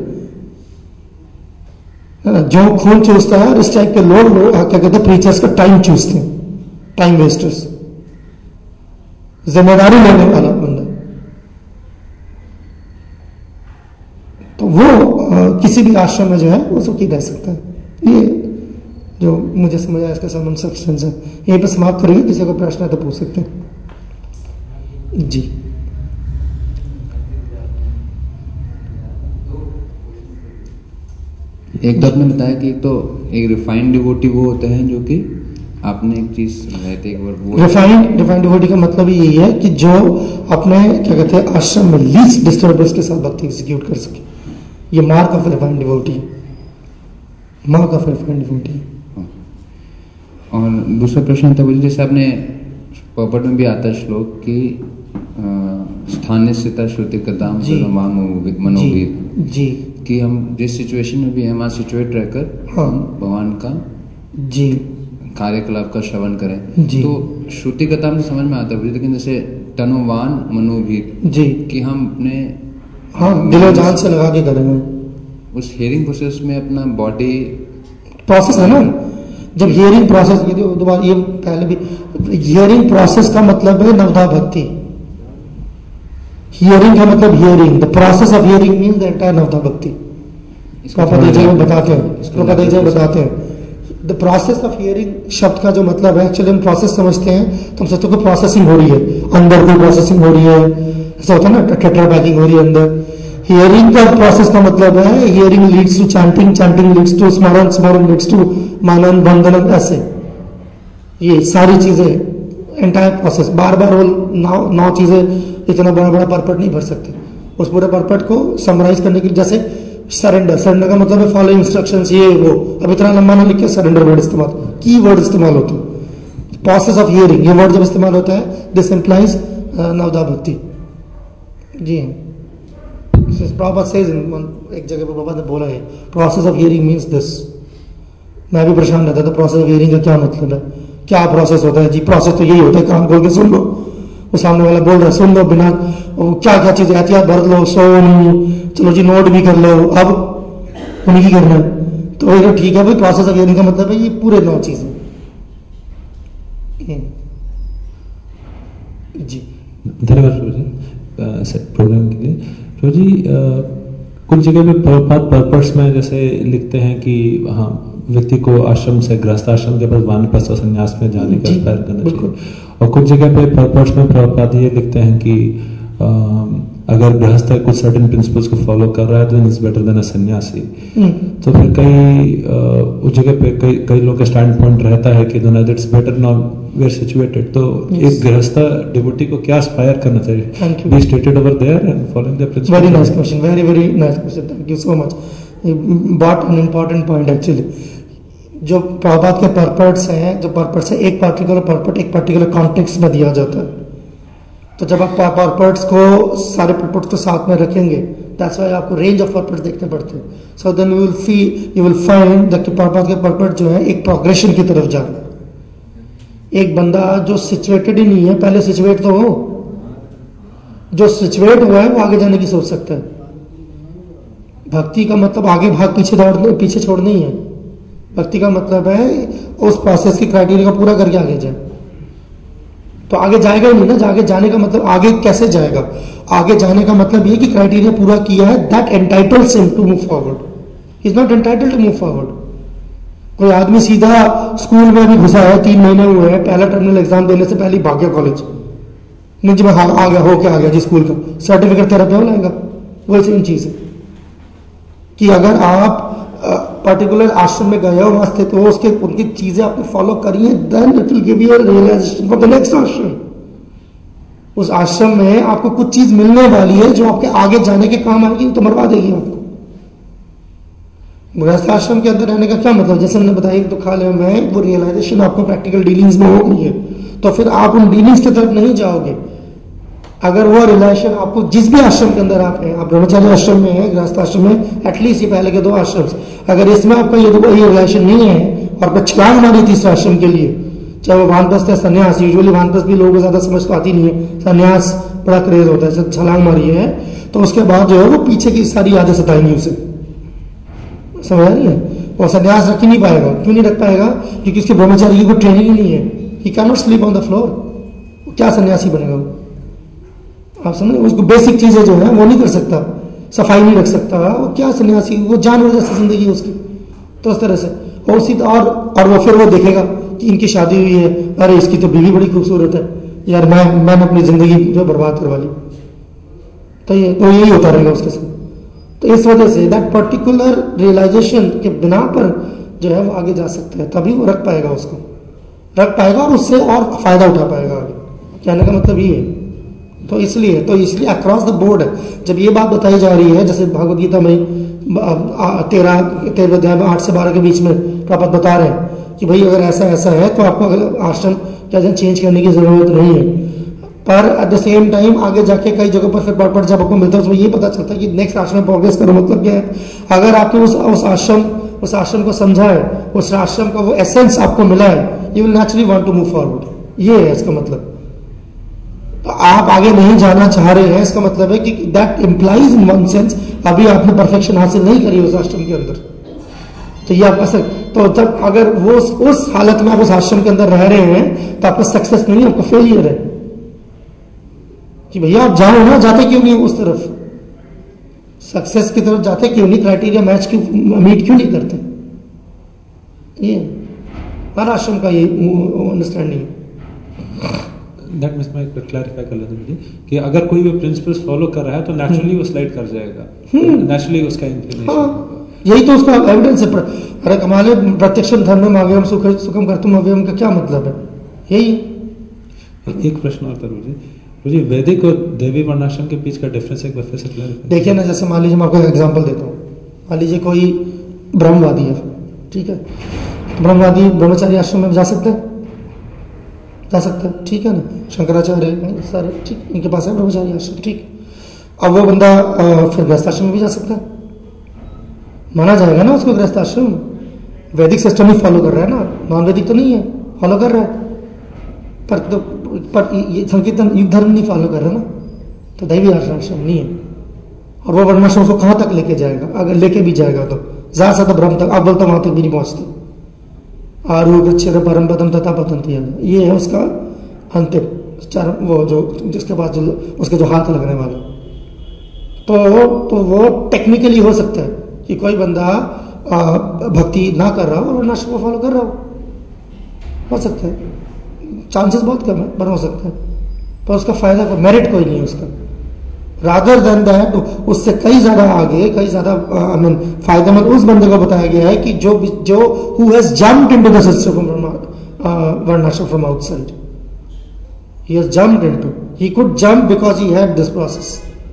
Speaker 1: है ना। जो खून चूसता है और इस टाइप के लोग क्या कहते हैं, प्रीचर्स का टाइम चूसते हैं, टाइम वेस्टर्स, जिम्मेदारी लेने वाला बंदा, तो वो किसी भी आश्रम में जो है वो सुखी रह सकता है। ये जो मुझे समझ आया इसका संबंध सब्सटेंस है। यहीं पर समाप्त करेंगे, किसी को प्रश्न है तो पूछ सकते हैं जी।
Speaker 2: एक तो आपने बताया कि एक रिफाइंड डिवोटी वो होते हैं जो कि आपने एक चीज समझाई थी एक बार, वो
Speaker 1: रिफाइंड डिवोटी का मतलब यही है कि जो अपने क्या कहते हैं आश्रम में लीस्ट डिस्टर्बेंस के साथ भक्ति एग्जीक्यूट कर सके, ये mark of refined devotee, mark of refined devotee.
Speaker 2: और दूसरा प्रश्न था, बोलिए जैसे आपने पॉपट में भी आता है श्लोक कि स्थानीय स्थिता श्रुति कदाम मनोभीत
Speaker 1: जी,
Speaker 2: कि हम जिस सिचुएशन में भी हैं वहां सिचुएट रहकर भगवान का
Speaker 1: जी
Speaker 2: कार्यकलाप का श्रवण करें। तो श्रुति कथा में समझ में आता है, लेकिन जैसे तनोवान मनोभीत
Speaker 1: जी
Speaker 2: कि हम अपने
Speaker 1: दिलो जान से लगा के करेंगे,
Speaker 2: उस हियरिंग प्रोसेस में अपना बॉडी
Speaker 1: प्रोसेस है ना। जब हियरिंग प्रोसेस, ये पहले भी, हियरिंग प्रोसेस का मतलब है नवधा भक्ति। हियरिंग का मतलब hearing, the process of hearing means the entire नवधा भक्ति। बताते हैं द प्रोसेस ऑफ हियरिंग शब्द का जो मतलब है, एक्चुअली हम प्रोसेस समझते हैं तो हम सोचते हैं प्रोसेसिंग हो रही है, अंदर कोई प्रोसेसिंग हो रही है, ऐसा होता है ना, टेट्रा पैकिंग हो रही है अंदर। हियरिंग का प्रोसेस का मतलब है hearing leads to chanting, chanting leads to स्मरण, स्मरण लीड्स टू मानन बंधन, ऐसे ये सारी चीजें एंटायर प्रोसेस। बार बार वो 9 चीजें इतना बड़ा बड़ा परपट नहीं भर सकते। उस पूरे परपट को समराइज करने के लिए, जैसे सरेंडर, सरेंडर का मतलब है फॉलो इंस्ट्रक्शंस, ये वो, अब इतना लंबा ना लिख के सरेंडर वर्ड इस्तेमाल, की वर्ड इस्तेमाल होते हैं। प्रोसेस ऑफ हियरिंग, ये वर्ड जब इस्तेमाल होता है, दिस इंप्लाइज नवधा भक्ति। जी प्रभुपाद सेज, एक जगह पर प्रभुपाद ने बोला है, process of hearing means this. मैं भी परेशान रहता था, प्रोसेस ऑफ हियरिंग का क्या मतलब है, क्या प्रोसेस होता है जी? प्रोसेस तो यही होता है, कान खोल के सुन लो, वो सामने वाला बोल रहा है सुन लो, बिना क्या क्या चीजें एहतियात भर लो, सो चलो जी नोट भी कर लो, अब उन्हीं की करना है तो ये ठीक है भाई। प्रोसेस ऑफ हियरिंग का मतलब है ये पूरे 9 चीजें जी।
Speaker 3: धन्यवाद जी प्रोग्राम के लिए। तो जी कुछ जगह पे पर्पस में जैसे लिखते हैं कि हाँ व्यक्ति को आश्रम से गृहस्थ आश्रम के बाद वानप्रस्थ संन्यास में जाने का एस्पायर करना चाहिए, और कुछ जगह पे पर्पस में प्रभुपाद ये लिखते हैं कि अगर गृहस्थ कुछ सर्टेन प्रिंसिपल्स को फॉलो कर रहा है तो इज बेटर देन अ सन्यासी। तो फिर उस जगह पे कई लोगों का स्टैंड पॉइंट रहता है कि it's better now we are situated. तो एक गृहस्थ डिवोटी को क्या एस्पायर करना चाहिए? Be stated over there and following the principle.
Speaker 1: Very nice question, very very nice question, thank you so much. But an important point actually, जो प्रभुपाद के पर्पट्स हैं, जो पर्पट्स है, एक पर्टिकुलर पर्पट एक पर्टिकुलर कॉन्टेक्स्ट में दिया जाता है। तो जब आप पर्पट्स को सारे पर्पट्स को साथ में रखेंगे, दैट्स व्हाई आपको रेंज ऑफ पर्पट्स देखने पड़ते हैं। So then you will find that Prabhupada के पर्पट जो है एक प्रोग्रेशन की तरफ जा रहे हैं। एक बंदा जो सिचुएटेड ही नहीं है, पहले सिचुएट तो हो, जो सिचुएट हुआ है वो आगे जाने की सोच सकता है। भक्ति का मतलब आगे भाग पीछे छोड़ नहीं है। भक्ति का मतलब है उस प्रोसेस की क्राइटेरिया को पूरा करके आगे जाए। तो आगे जाएगा ही नहीं ना, आगे जाने का मतलब आगे कैसे जाएगा? आगे जाने का मतलब ये कि क्राइटेरिया पूरा किया है, that entitles him to move forward. He is not entitled to move forward. कोई आदमी सीधा स्कूल में भी घुसा है, 3 महीने हुए हैं, पहला टर्मिनल एग्जाम देने से पहले भाग गया कॉलेज, नहीं जी मैं आ गया, होके आ गया जी स्कूल का सर्टिफिकेट तेरा क्यों लाएगा? वही सेम चीज है कि अगर आप पर्टिकुलर आश्रम में गए हो, वहां स्थित हो, उसके उनकी चीजें आपने फॉलो करी है, then it will give you realization for the next ashram. उस आश्रम में आपको कुछ चीज मिलने वाली है जो आपके आगे जाने के काम आएगी, तो मरवा देगी आपको। गृहस्थ आश्रम के अंदर रहने का क्या मतलब, जैसे मैंने बताया तो खाले में वो रियलाइजेशन आपको प्रैक्टिकल डीलिंग्स में हो गई है, तो फिर आप उन डीलिंग्स की तरफ नहीं जाओगे। अगर वो रिलेशन आपको जिस भी आश्रम के अंदर आप हैं, आप ब्रह्मचारी आश्रम में हैं, गृहस्थ आश्रम में, एटलीस्ट ये पहले के 2 आश्रम, अगर इसमें आपका ये रिलेशन नहीं है और आपको छलांग मारी तीसरे आश्रम के लिए, चाहे वो वानप्रस्थ है संन्यास, यूजुअली वानप्रस्थ भी लोगों को ज्यादा समझ तो आती नहीं है, संन्यास बड़ा क्रेज होता है, छलांग मारी है तो उसके बाद जो है वो पीछे की सारी यादें सताएंगी उसे, समझ नहीं है, वो संन्यास रख ही नहीं पाएगा। क्यों नहीं रख पाएगा? क्योंकि उसके ब्रह्मचारी की कोई ट्रेनिंग ही नहीं है, he can not sleep on the floor, क्या सन्यासी बनेगा वो? आप समझे, उसको बेसिक चीजें जो है वो नहीं कर सकता, सफाई नहीं रख सकता, वो क्या सन्यासी, वो जानवर जैसी जिंदगी है उसकी। तो उस तरह से और उसी और वो फिर वो देखेगा कि इनकी शादी हुई है, अरे इसकी तो बीवी बड़ी खूबसूरत है यार, मैंने अपनी जिंदगी जो बर्बाद करवा ली, तो यही होता रहेगा उसके साथ। तो इस वजह से दैट पर्टिकुलर रियलाइजेशन के बिना पर जो है वो आगे जा सकता है, तभी वो रख पाएगा, उसको रख पाएगा और उससे और फायदा उठा पाएगा आगे। कहने का मतलब ये है। तो इसलिए अक्रॉस द बोर्ड जब ये बात बताई जा रही है, जैसे भगवद गीता में 13 अध्याय में 8 से 12 के बीच में प्रपद बता रहे हैं कि भाई अगर ऐसा है तो आपको अगर आश्रम क्या चेंज करने की जरूरत नहीं है। पर एट द सेम टाइम आगे जाके कई जगह पर फिर पढ़ जब आपको मिलता है उसमें ये पता चलता है कि नेक्स्ट आश्रम में प्रोग्रेस करो, मतलब क्या है, अगर आपने उस आश्रम को समझा है, उस आश्रम का वो एसेंस आपको मिला है, you will naturally want to move forward. ये है इसका मतलब। तो आप आगे नहीं जाना चाह रहे हैं, इसका मतलब है कि that implies in one sense अभी आपने परफेक्शन हासिल नहीं करी उस आश्रम के अंदर। तो ये आपका तो जब अगर वो उस हालत में आप उस आश्रम के अंदर रह रहे हैं तो आपका सक्सेस नहीं, आपका फेलियर है कि भैया आप जाओ ना, जाते क्यों नहीं उस तरफ, सक्सेस की तरफ जाते क्यों नहीं, क्राइटेरिया मीट क्यों नहीं करते। ये हर आश्रम का ये अंडरस्टैंडिंग है।
Speaker 3: दैट मींस मैं क्लैरिफाई कर लेता हूँ कि अगर कोई भी प्रिंसिपल्स फॉलो कर रहा है तो नेचुरली वो स्लाइड कर जाएगा, नेचुरली उसका इंक्लिनेशन। यही तो उसका एविडेंस है। अरे कमाल है, प्रत्यक्षम धर्मम आगम सुखम कर्तुम अव्ययम का क्या मतलब है? यही। एक प्रश्न और था मुझे, वैदिक और देवी वर्णाश्रम के बीच का डिफरेंस एक बार फिर से क्लियर देखिए ना। जैसे मान लीजिए मैं आपको एग्जांपल देता हूँ, मान लीजिए कोई ब्रह्मवादी है, ठीक है, ब्रह्मवादी ब्रह्मचारी आश्रम में जा सकते हैं, ठीक है ना, शंकराचार्य सारे ठीक, इनके पास है ब्रह्मचारी आश्रम, ठीक। अब वो बंदा फिर गृहस्थ आश्रम में भी जा सकता है, माना जाएगा ना उसको गृहस्थ आश्रम। वैदिक सिस्टम ही फॉलो कर रहा है ना, नॉन वैदिक तो नहीं है, फॉलो कर रहा है। पर ये संकीर्तन युग धर्म नहीं फॉलो कर रहा ना, तो दैवी आश्रम नहीं है। और वो वर्णाश्रम उसको कहां तक लेके जाएगा? अगर लेके भी जाएगा तो ज्यादा से ब्रह्म तक, अव्वल तो वहां तक भी नहीं पहुंचती। आरूढ़ परम पदम तथा पतंती, ये है उसका अंतिम चरम, वो जो जिसके पास जो उसके जो हाथ लगने वाला। तो वो टेक्निकली हो सकता है कि कोई बंदा भक्ति ना कर रहा हो और वर्णाश्रम को फॉलो कर रहा हो सकता है, चांसेस बहुत कम है, पर हो सकता है। पर उसका फायदा मेरिट कोई नहीं है उसका। रादर देन दैट उससे कई ज्यादा आगे, कई ज्यादा फायदेमंद उस बंदे को बताया गया है कि जो who has jumped into the system varnashrama from outside, he has jumped into, he could jump because he had this process.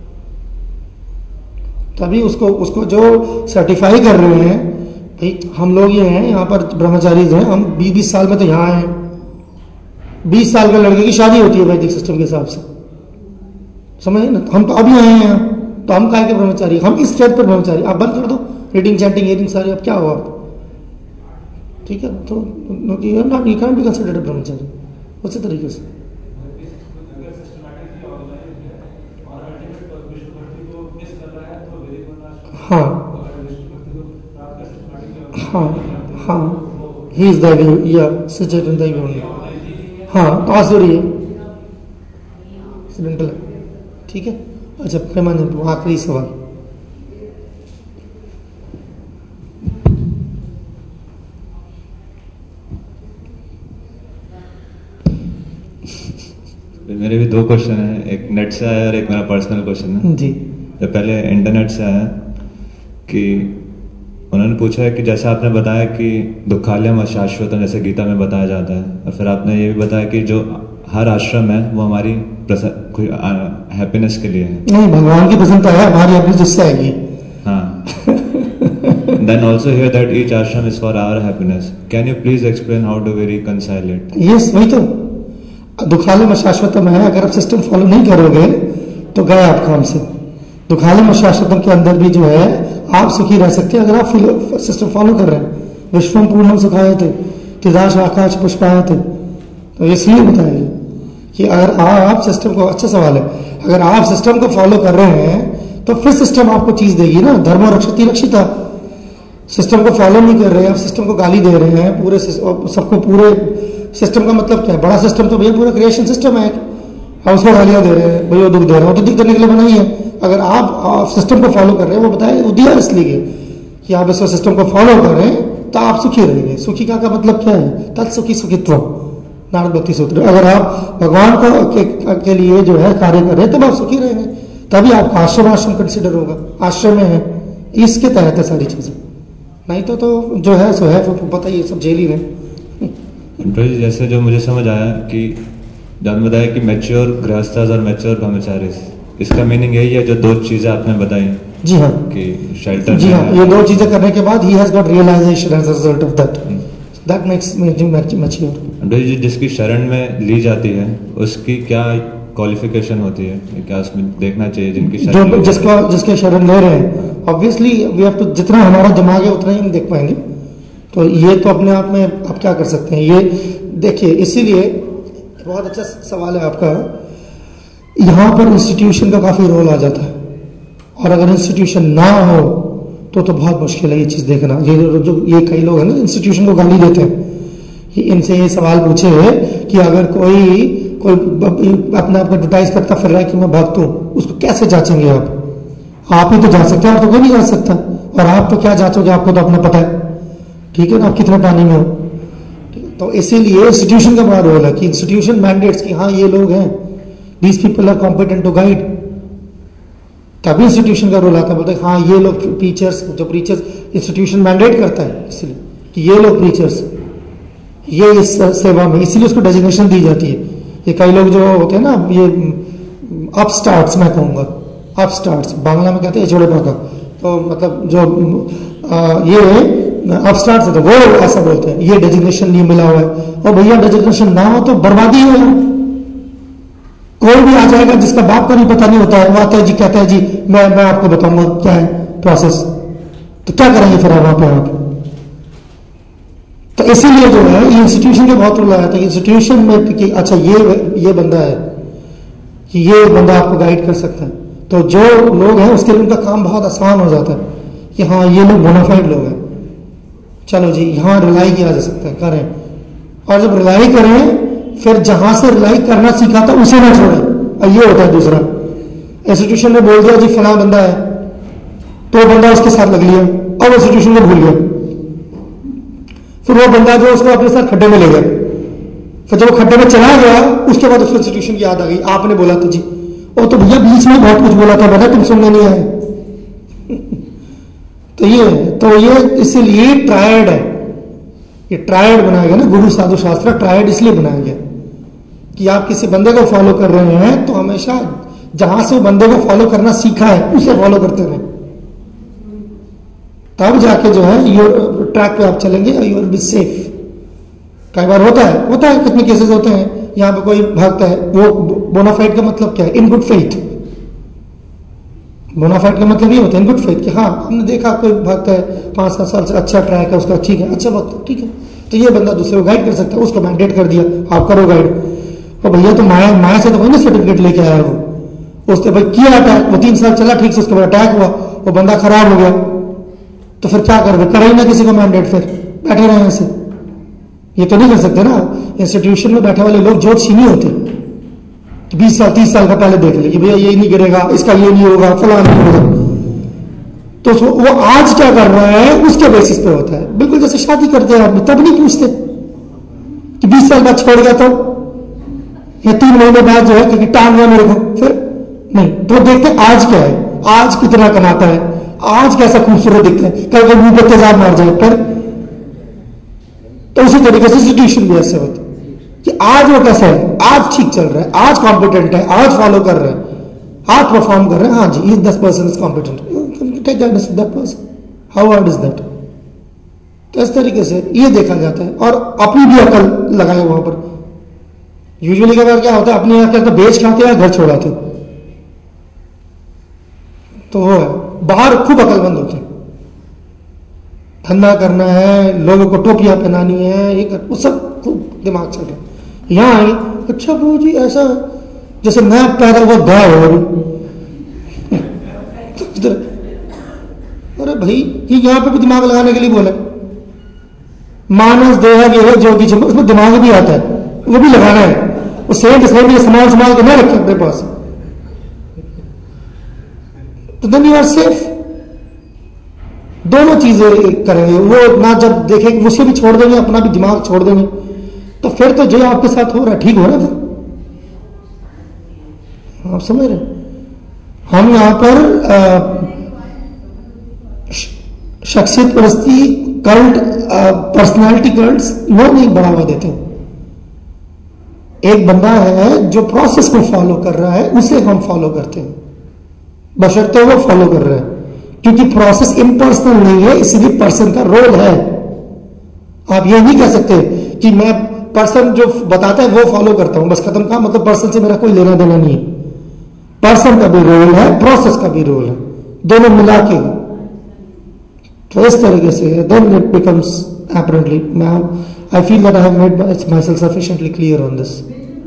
Speaker 3: तभी उसको जो सर्टिफाई कर रहे हैं, भाई हम लोग ये हैं यहाँ पर ब्रह्मचारी हैं, हम 20 साल में तो यहाँ आए, 20 साल के लड़के की शादी होती है वैदिक सिस्टम के हिसाब से, समझ ना। हम तो अभी आए हैं यहाँ, तो हम काहे के ब्रह्मचारी, हम इस स्टेज पर ब्रह्मचारी। आप बंद कर दो रीडिंग चैंटिंग हीयरिंग सारी, अब क्या हुआ आप, ठीक है। तो not, you can be considered brahmachari उसी तरीके से। हाँ हाँ हाँ, ही इज दैवी, या सिचुएटेड दैवी ओनली। हाँ तो आसुरी है, एक्सीडेंटल है, ठीक है। अच्छा प्रेमानंद, आखिरी सवाल।
Speaker 4: क्वेश्चन है, एक नेट से आया और एक मेरा पर्सनल क्वेश्चन है
Speaker 1: जी।
Speaker 4: तो पहले इंटरनेट से आया कि उन्होंने पूछा है कि जैसे आपने बताया कि दुखालयम अशाश्वतम जैसे गीता में बताया जाता है, और फिर आपने ये भी बताया कि जो हर आश्रम है वो हमारी हैप्पीनेस के लिए है।
Speaker 1: नहीं, भगवान की प्रसन्नता है, हमारी हैप्पीनेस उससे आएगी।
Speaker 4: हाँ। Then also here that each ashram is for our happiness. Can you please explain how do we reconcile it?
Speaker 1: Yes, वही तो दुखालयम अशाश्वतम है। अगर आप सिस्टम फॉलो नहीं करोगे तो गए आप काम से। दुखालयम अशाश्वतम के अंदर भी जो है आप सुखी रह सकते हैं अगर आप सिस्टम फॉलो कर रहे हैं। विश्वम पूर्णम सुखाए थे तिदाश आकाश पुष्पाए थे, तो इसलिए बताएंगे कि अगर आप सिस्टम को, अच्छा सवाल है, अगर आप सिस्टम को फॉलो कर रहे हैं तो फिर सिस्टम आपको चीज देगी ना। धर्मो रक्षति रक्षिता। सिस्टम को फॉलो नहीं कर रहे, आप सिस्टम को गाली दे रहे हैं, पूरे सबको पूरे सिस्टम का मतलब क्या है? बड़ा सिस्टम तो भैया पूरा क्रिएशन सिस्टम है, आप उसको गालियां दे रहे हैं, भैया दुख दे रहे हैं, वो तो दुख देने के लिए बनाई है। अगर आप सिस्टम को फॉलो कर रहे हैं, वो बताए वो दिया इसलिए कि आप इस सिस्टम को फॉलो करें तो आप सुखी रहेंगे। सुखी का मतलब क्या है? तत्सुखी सुखित्व, नारद भक्ति सूत्र। अगर आप भगवान के लिए जो है कार्य कर रहे हैं तब आप सुखी रहेंगे, तभी आपका आश्रम कंसिडर होगा। आश्रम में है, इसके तहत है सारी चीजें, नहीं तो जो है सो है, पता ही सब जेल ही रहे।
Speaker 4: जैसे जो मुझे समझ आया कि जब बताया कि मैच्योर गृहस्थास और मैच्योर ब्रह्मचारी, इसका मीनिंग यही है जो दो चीजें आपने बताई।
Speaker 1: जी हाँ,
Speaker 4: कि शेल्टर,
Speaker 1: जी हाँ, ये दो चीजें करने के बाद he has got realization as a result of that makes mature.
Speaker 4: जिसकी शरण में ली जाती है उसकी क्या क्वालिफिकेशन होती है, क्या उसमें देखना चाहिए?
Speaker 1: जिसके शरण ले रहे हैं, ऑब्वियसली वी हैव टू, जितना हमारा दिमाग है उतना ही हम देख पाएंगे। तो ये तो अपने आप में आप क्या कर सकते हैं, ये देखिए। इसीलिए बहुत अच्छा सवाल है आपका। यहां पर इंस्टीट्यूशन का काफी रोल आ जाता है, और अगर इंस्टीट्यूशन ना हो तो बहुत मुश्किल है ये चीज देखना। ये कई लोग हैं ना इंस्टीट्यूशन को गाली देते हैं, कि इनसे ये सवाल पूछे कि अगर कोई अपने आप को एडवर्टाइज करता फिर रहा है कि मैं भक्त हूं, उसको कैसे जांचेंगे आप ही तो जा सकते हैं, और तो कोई नहीं जा सकता। और आप तो क्या जांचोगे, आपको तो अपना पता है, ठीक है ना, आप कितने पानी में हो। तो इसीलिए इंस्टीट्यूशन का बड़ा रोल है कि इंस्टीट्यूशन मैंडेट्स कि हाँ ये लोग हैं, these people are competent to guide, तभी इंस्टीट्यूशन का रोल आता है। बोलते हैं हाँ ये लोग प्रीचर्स, जो प्रीचर्स इंस्टीट्यूशन मैंडेट करता है इसलिए कि ये लोग प्रीचर्स, ये इस सेवा में, इसीलिए उसको डेजिग्नेशन दी जाती है। ये कई लोग जो होते हैं ना, ये अपस्टार्ट्स, मैं कहूंगा अपस्टार्ट्स, बांग्ला में कहते हैं छोड़े पाका, तो मतलब जो ये अपस्टार्ट्स है तो वो ऐसा बोलते हैं ये डेजिग्नेशन नहीं मिला हुआ है। और भैया डेजिग्नेशन ना हो तो बर्बादी है। कोई भी आ जाएगा जिसका बाप का नहीं पता नहीं होता है, वो आता है जी, कहता है जी मैं आपको बताऊंगा क्या है प्रोसेस, तो क्या करेंगे फिर वहां पे आप? तो इसीलिए जो है ये इंस्टीट्यूशन के बहुत रोल आया था। इंस्टीट्यूशन में कि अच्छा ये बंदा है कि ये बंदा आपको गाइड कर सकता है, तो जो लोग हैं उसके लिए उनका काम बहुत आसान हो जाता है कि हाँ ये लोग बोनाफाइड लोग हैं, चलो जी यहाँ रिलाई किया जा सकता है, करें। और जब रिलाई करें फिर जहां से रिलाई करना सीखा था उसे ना छोड़े। और ये होता है दूसरा, इंस्टीट्यूशन ने बोल दिया जी फला बंदा है, तो बंदा उसके साथ लग लिया और इंस्टीट्यूशन को भूल गया। फिर वो बंदा जो उसको अपने साथ खड्डे में ले गया, फिर जब वो खड्डे में चला गया उसके बाद उसको इंस्टीट्यूशन की याद आ गई, आपने बोला था जी, वो तो भैया बीच में बहुत कुछ बोला था, बता तुम सुनने नहीं आए। तो ये इसीलिए ट्रायड है, ये ट्रायड बनाया गया ना, गुरु साधु शास्त्र ट्रायड इसलिए बनाया गया कि आप किसी बंदे को फॉलो कर रहे हैं तो हमेशा जहां से वो बंदे को फॉलो करना सीखा है उसे फॉलो करते रहे, तब जाके जो है ट्रैक पे आप चलेंगे और यू विल बी सेफ। कई बार होता है कितने केसेस होते हैं, यहां पे कोई भक्त है, वो बोनाफाइड का मतलब क्या है? In good faith. बोनाफाइड का मतलब ये होता है इन गुड फेथ कि हाँ हमने देखा कोई भक्त है 5-7 साल से, अच्छा ट्रैक है उसका, ठीक है, अच्छा भक्त, ठीक है, तो ये बंदा दूसरे को गाइड कर सकता है, उसको मैंडेट कर दिया आप करो गाइड। और भैया तो माया से तो वही ना सर्टिफिकेट लेके आया वो, उसने भाई किया अटैक, वो 3 साल चला ठीक से, उसके बाद अटैक हुआ, वो बंदा खराब हो गया, तो फिर क्या कर रहे ना किसी को मैंडेट, फिर बैठे रहे ऐसे, ये तो नहीं कर सकते ना। इंस्टीट्यूशन में बैठे वाले लोग ज्योतिषी नहीं होते, 20 साल 30 साल का पहले देख ले कि भैया ये नहीं गिरेगा, इसका ये नहीं होगा, फला नहीं होगा, तो वो आज क्या कर रहा है उसके बेसिस पे होता है। बिल्कुल जैसे शादी करते हैं आदमी, तब नहीं पूछते कि 20 साल बाद छोड़ गया तो या 3 महीने बाद जो है क्योंकि टांग गया मेरे को, फिर नहीं, तो देखते आज क्या है, आज कितना कमाता है, आज कैसा खूबसूरत दिखता है, कल को मुंह पे तेजाब मार जाए पर। तो उसी तरीके से सिचुएशन भी ऐसे होती कि आज वो कैसा है, आज ठीक चल रहा है, आज कॉम्पिटेंट है, आज फॉलो कर रहे हैं, आज परफॉर्म कर रहे हैं, हाँ जी is this person is competent, take guidance that person, how hard is that. तो इस तरीके से ये देखा जाता है और अपनी भी अकल लगाए वहां पर। यूजुअली कई बार क्या होता है, अपनी अकल तो बेच खाते हैं, घर छोड़ाते, तो वो है, बाहर खूब अकलमंद होते हैं, धंधा करना है, लोगों को टोपियां पहनानी है, ये वो सब खूब दिमाग चल रहा है। यहां आई, अच्छा वो जी ऐसा जैसे नया पैदा हुआ गाय हो अरे भाई ये यहां पे भी दिमाग लगाने के लिए बोले, मानस देह गेह जो की उसमें दिमाग भी आता है, वो भी लगाना है, वो सेम संभाल के ना रखे अपने पास, तो देन यू आर सेफ। दोनों चीजें करेंगे वो ना, जब देखेंगे उसे भी छोड़ देंगे, अपना भी दिमाग छोड़ देंगे, तो फिर तो जो आपके साथ हो रहा है ठीक हो रहा है, आप समझ रहे। हम यहां पर शख्सियत परस्ती कल्ट, पर्सनालिटी कल्ट्स वो नहीं बढ़ावा देते। एक बंदा है जो प्रोसेस को फॉलो कर रहा है, उसे हम फॉलो करते हैं, बशर्ते वो फॉलो कर रहे हैं, क्योंकि प्रोसेस इम्पर्सनल नहीं है, इसलिए पर्सन का रोल है। आप ये नहीं कह सकते कि मैं पर्सन जो बताता है वो फॉलो करता हूं, बस खत्म का मतलब पर्सन से मेरा कोई लेना देना नहीं है। पर्सन का भी रोल है, प्रोसेस का भी रोल है, दोनों मिला के। तो इस तरीके से then it becomes apparently now I feel that I have made myself sufficiently clear on this.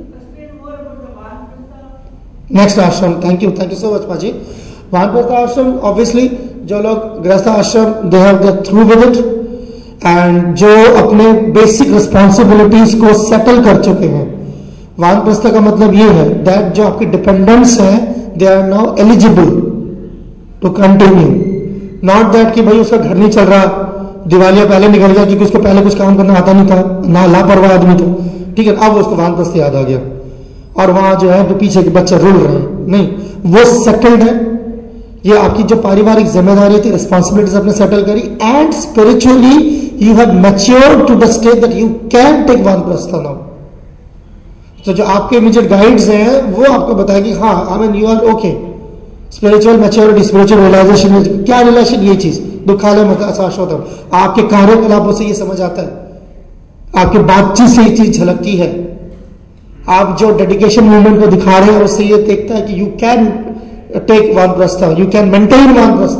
Speaker 1: Next ashram, thank you so much Paji. वानप्रस्थ आश्रम, obviously जो लोग गृहस्थ आश्रम they have got through with it, and जो अपने basic responsibilities को settle कर चुके हैं। वानप्रस्थ का मतलब ये है दैट जो आपके डिपेंडेंट्स हैं they are now eligible to continue, not that कि भाई उसका घर नहीं चल रहा, दिवालिया पहले निकल गया क्योंकि उसको पहले कुछ काम करना आता नहीं था, ना लापरवाह आदमी था, ठीक है, अब उसको वानप्रस्थ याद आ गया और वहां जो है तो पीछे के बच्चे रुल रहे हैं, नहीं, वो सेटल्ड है। ये आपकी जो पारिवारिक जिम्मेदारी थी, रिस्पॉन्सिबिलिटीज आपने सेटल करी, and spiritually you have matured to the stage that you can take vanaprastha now. तो जो आपके इमीडिएट गाइड्स हैं वो आपको बताएगी हाँ I mean you are okay. Spiritual maturity, spiritual realization, क्या रिलेशन, ये चीज दुखालय मत शाश्वतम, आपके कार्यकलापों से ये समझ आता है, आपकी बातचीत से ये चीज झलकती है, आप जो डेडिकेशन मूवमेंट को दिखा रहे हैं उससे ये देखता है कि you can take vanaprastha, you can maintain vanaprastha.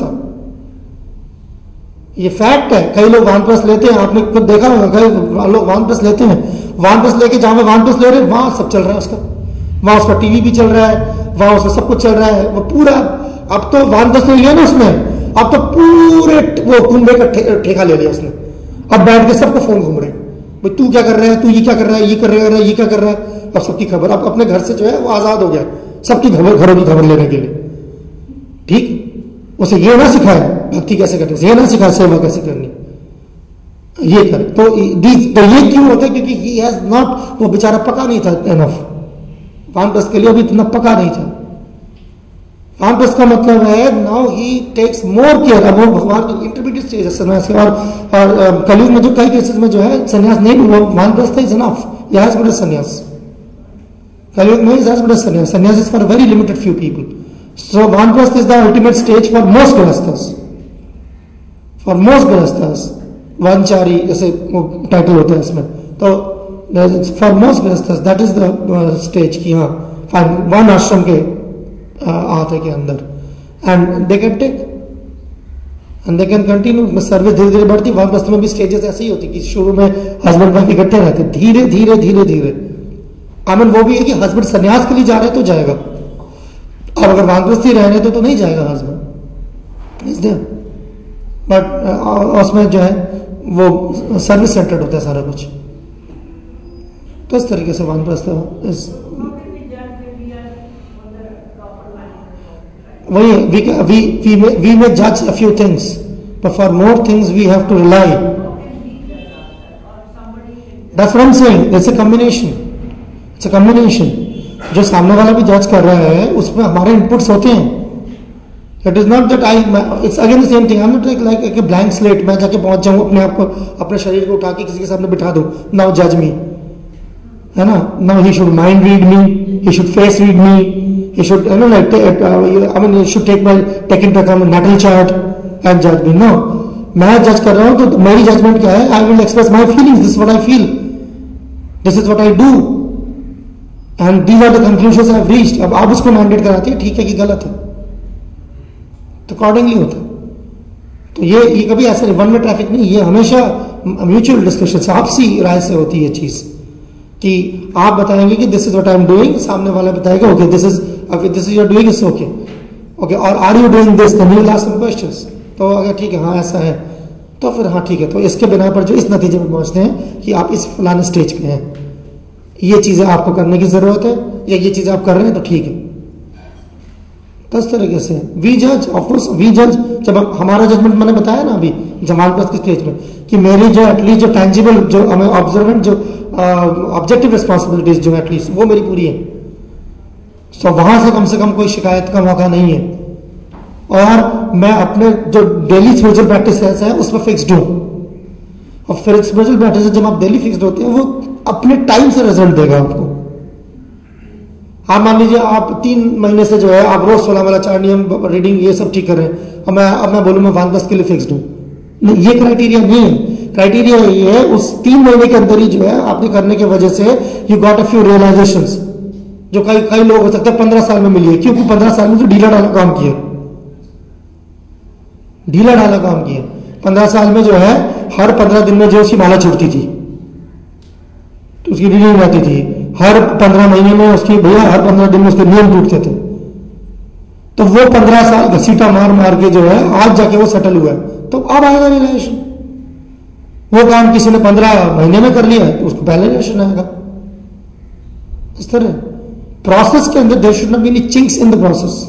Speaker 1: ये फैक्ट है। कई लोग वानप्रस्थ लेते हैं, आपने खुद देखा होगा, कई लोग वानप्रस्थ लेते हैं, वानप्रस्थ लेके जहां पे वानप्रस्थ ले रहे हैं वहां सब चल रहा है उसका, वहां उसका टीवी भी चल रहा है, वहां उसका सब कुछ चल रहा है, वो पूरा, अब तो वानप्रस्थ लिया ना उसने, अब तो पूरे वो कुंभे का ठेका ले लिया उसने, अब बैठ के सबको फोन घूम रहे, भाई तू क्या कर रहा है, तू ये क्या कर रहा है, ये कर रहा है, ये क्या कर रहा है, अब सबकी खबर, अब अपने घर से जो है वो आजाद हो गया सबकी घरों की खबर लेने के लिए। ठीक, उसे ये ना सिखाया भक्ति कैसे करनी, ये ना सिखाया सेवा कैसे करनी, ये करे। तो ये क्यों होता है, क्योंकि ही हैज नॉट, वो बेचारा पका नहीं था एनफ, वानप्रस्थ के लिए अभी इतना पका नहीं था। वानप्रस्थ का मतलब है now he takes more care, अब वो भगवान की इंटरमीडिएट स्टेज है सन्यास के, और कलयुग में जो कई केसेस में जो है सन्यास नहीं, वो वानप्रस्थ इज एनफ, यह हैज बीन सन्यास, कलयुग में is has been sannyasa, sannyasa is for very limited few people. So Vanprasth is the ultimate stage for most grihasthas. For most grihasthas, Vanchari जैसे टाइटल होता है इसमें, तो for most grihasthas that is the stage कि हाँ one आश्रम के आते के अंदर, and they can take and they can continue service धीरे धीरे बढ़ती। वानप्रस्थ में भी स्टेजेस ऐसे ही होती कि शुरू में हस्बैंड वाइफ इकट्ठे रहते, धीरे धीरे धीरे धीरे आमन वो भी है कि हस्बैंड संन्यास के लिए जा रहे तो जाएगा, और अगर वानप्रस्थी रहने तो नहीं जाएगा हस्बैंड, बट उसमें जो है वो सर्विस सेंटर्ड होता है सारा कुछ। तो इस तरीके से वानप्रस्थ वही वी मे जज a few things but for more things we have to rely. That's what I am saying, it's a combination, it's a combination. जो सामने वाला भी जज कर रहा है उसमें हमारे इनपुट्स होते हैं. It is not that it's again the same thing. I am not like a blank slate. मैं जाके पहुंच जाऊं अपने आप को, अपने शरीर को उठा के किसी के सामने बिठा दूं, नाउ जज मी, है ना. Now he should mind read me, he should face read me, he should he should take into account natal chart and judge me. No, मैं जज कर रहा हूं तो मेरी जजमेंट क्या है? I will express my feelings. This is what I feel. This is what I do. And these are the conclusions I have reached. अब आप उसको मैंडेट कराते हैं ठीक है कि गलत है, तो अकॉर्डिंगली होता है. तो ये कभी ऐसा वन वे ट्रैफिक नहीं, ये हमेशा म्यूचुअल डिस्कशन, आपसी राय से होती है चीज. कि आप बताएंगे कि this is what I am doing, सामने वाला बताएगा okay this is you are doing, it's okay okay, और are you doing this, then you will ask some questions. तो अगर ठीक है हाँ ऐसा है तो फिर हाँ ठीक है. तो इसके बिना पर जो इस नतीजे पर पहुंचते हैं कि आप इस फलाने स्टेज पे हैं, ये चीजें आपको करने की जरूरत है या ये चीजें आप कर रहे हैं तो ठीक है. तो इस तरीके से वी जज, ऑफकोर्स वी जज. जब हमारा जजमेंट मैंने बताया ना अभी जमाल प्लस की स्टेज में कि मेरी जो एटलीस्ट जो टेंजिबल जो हमें ऑब्जर्वेंट जो ऑब्जेक्टिव रिस्पॉन्सिबिलिटीज जो एटलीस्ट वो मेरी पूरी है. सो वहां से कम कोई शिकायत का मौका नहीं है. और मैं अपने जो डेली स्पिरिचुअल प्रैक्टिस है उसमें फिक्स्ड हूं. और फिर स्पिरिचुअल प्रैक्टिस जब आप डेली फिक्स्ड होते हैं वो अपने टाइम से रिजल्ट देगा आपको. आप मान लीजिए आप 3 महीने से जो है आप रोज 16 वाला 4 नियम रीडिंग ये सब ठीक कर रहे हैं, और मैं बोलूं मैं 1+ के लिए फिक्स्ड हूं. नहीं, ये क्राइटेरिया नहीं है. क्राइटेरिया ये है उस 3 महीने के अंदर ही जो है आपने करने की वजह से you got a few realizations जो कई लोग हो सकते हैं 15 साल में मिली है, क्योंकि 15 साल में तो ढीला ढाला काम किया. 15 साल में जो है हर 15 दिन में जो उसकी माला छूटती थी तो उसकी रीडिंग आती थी. हर 15 महीने में उसकी भैया हर 15 दिन में उसके नियम टूटते थे. तो वो 15 साल घसीटा मार के जो है आज जाके वो सेटल हुआ है. तो अब आएगा रियलाइजेशन. वो काम किसी ने 15 महीने में कर लिया है तो उसको पहले रियलाइजेशन आएगा. इस तरह प्रोसेस के अंदर there should not be any chinks in the process.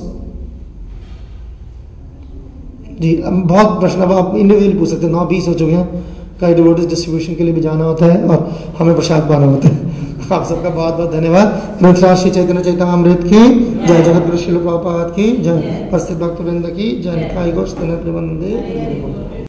Speaker 1: जी बहुत प्रश्न अब आप इंडिविजुअली पूछ सकते हैं. 9:20 हो चुके हैं. कई डिवोटीज डिस्ट्रीब्यूशन के लिए भी जाना होता है और हमें प्रसाद पाना होता है. आप सबका बहुत बहुत धन्यवाद. ग्रंथराज श्री चैतन्य चैतामृत की जय, जगत गुरु श्रील प्रभुपाद की जय, उपस्थित भक्तवृंद की जय, निताई गौर स्तन प्रबंधे.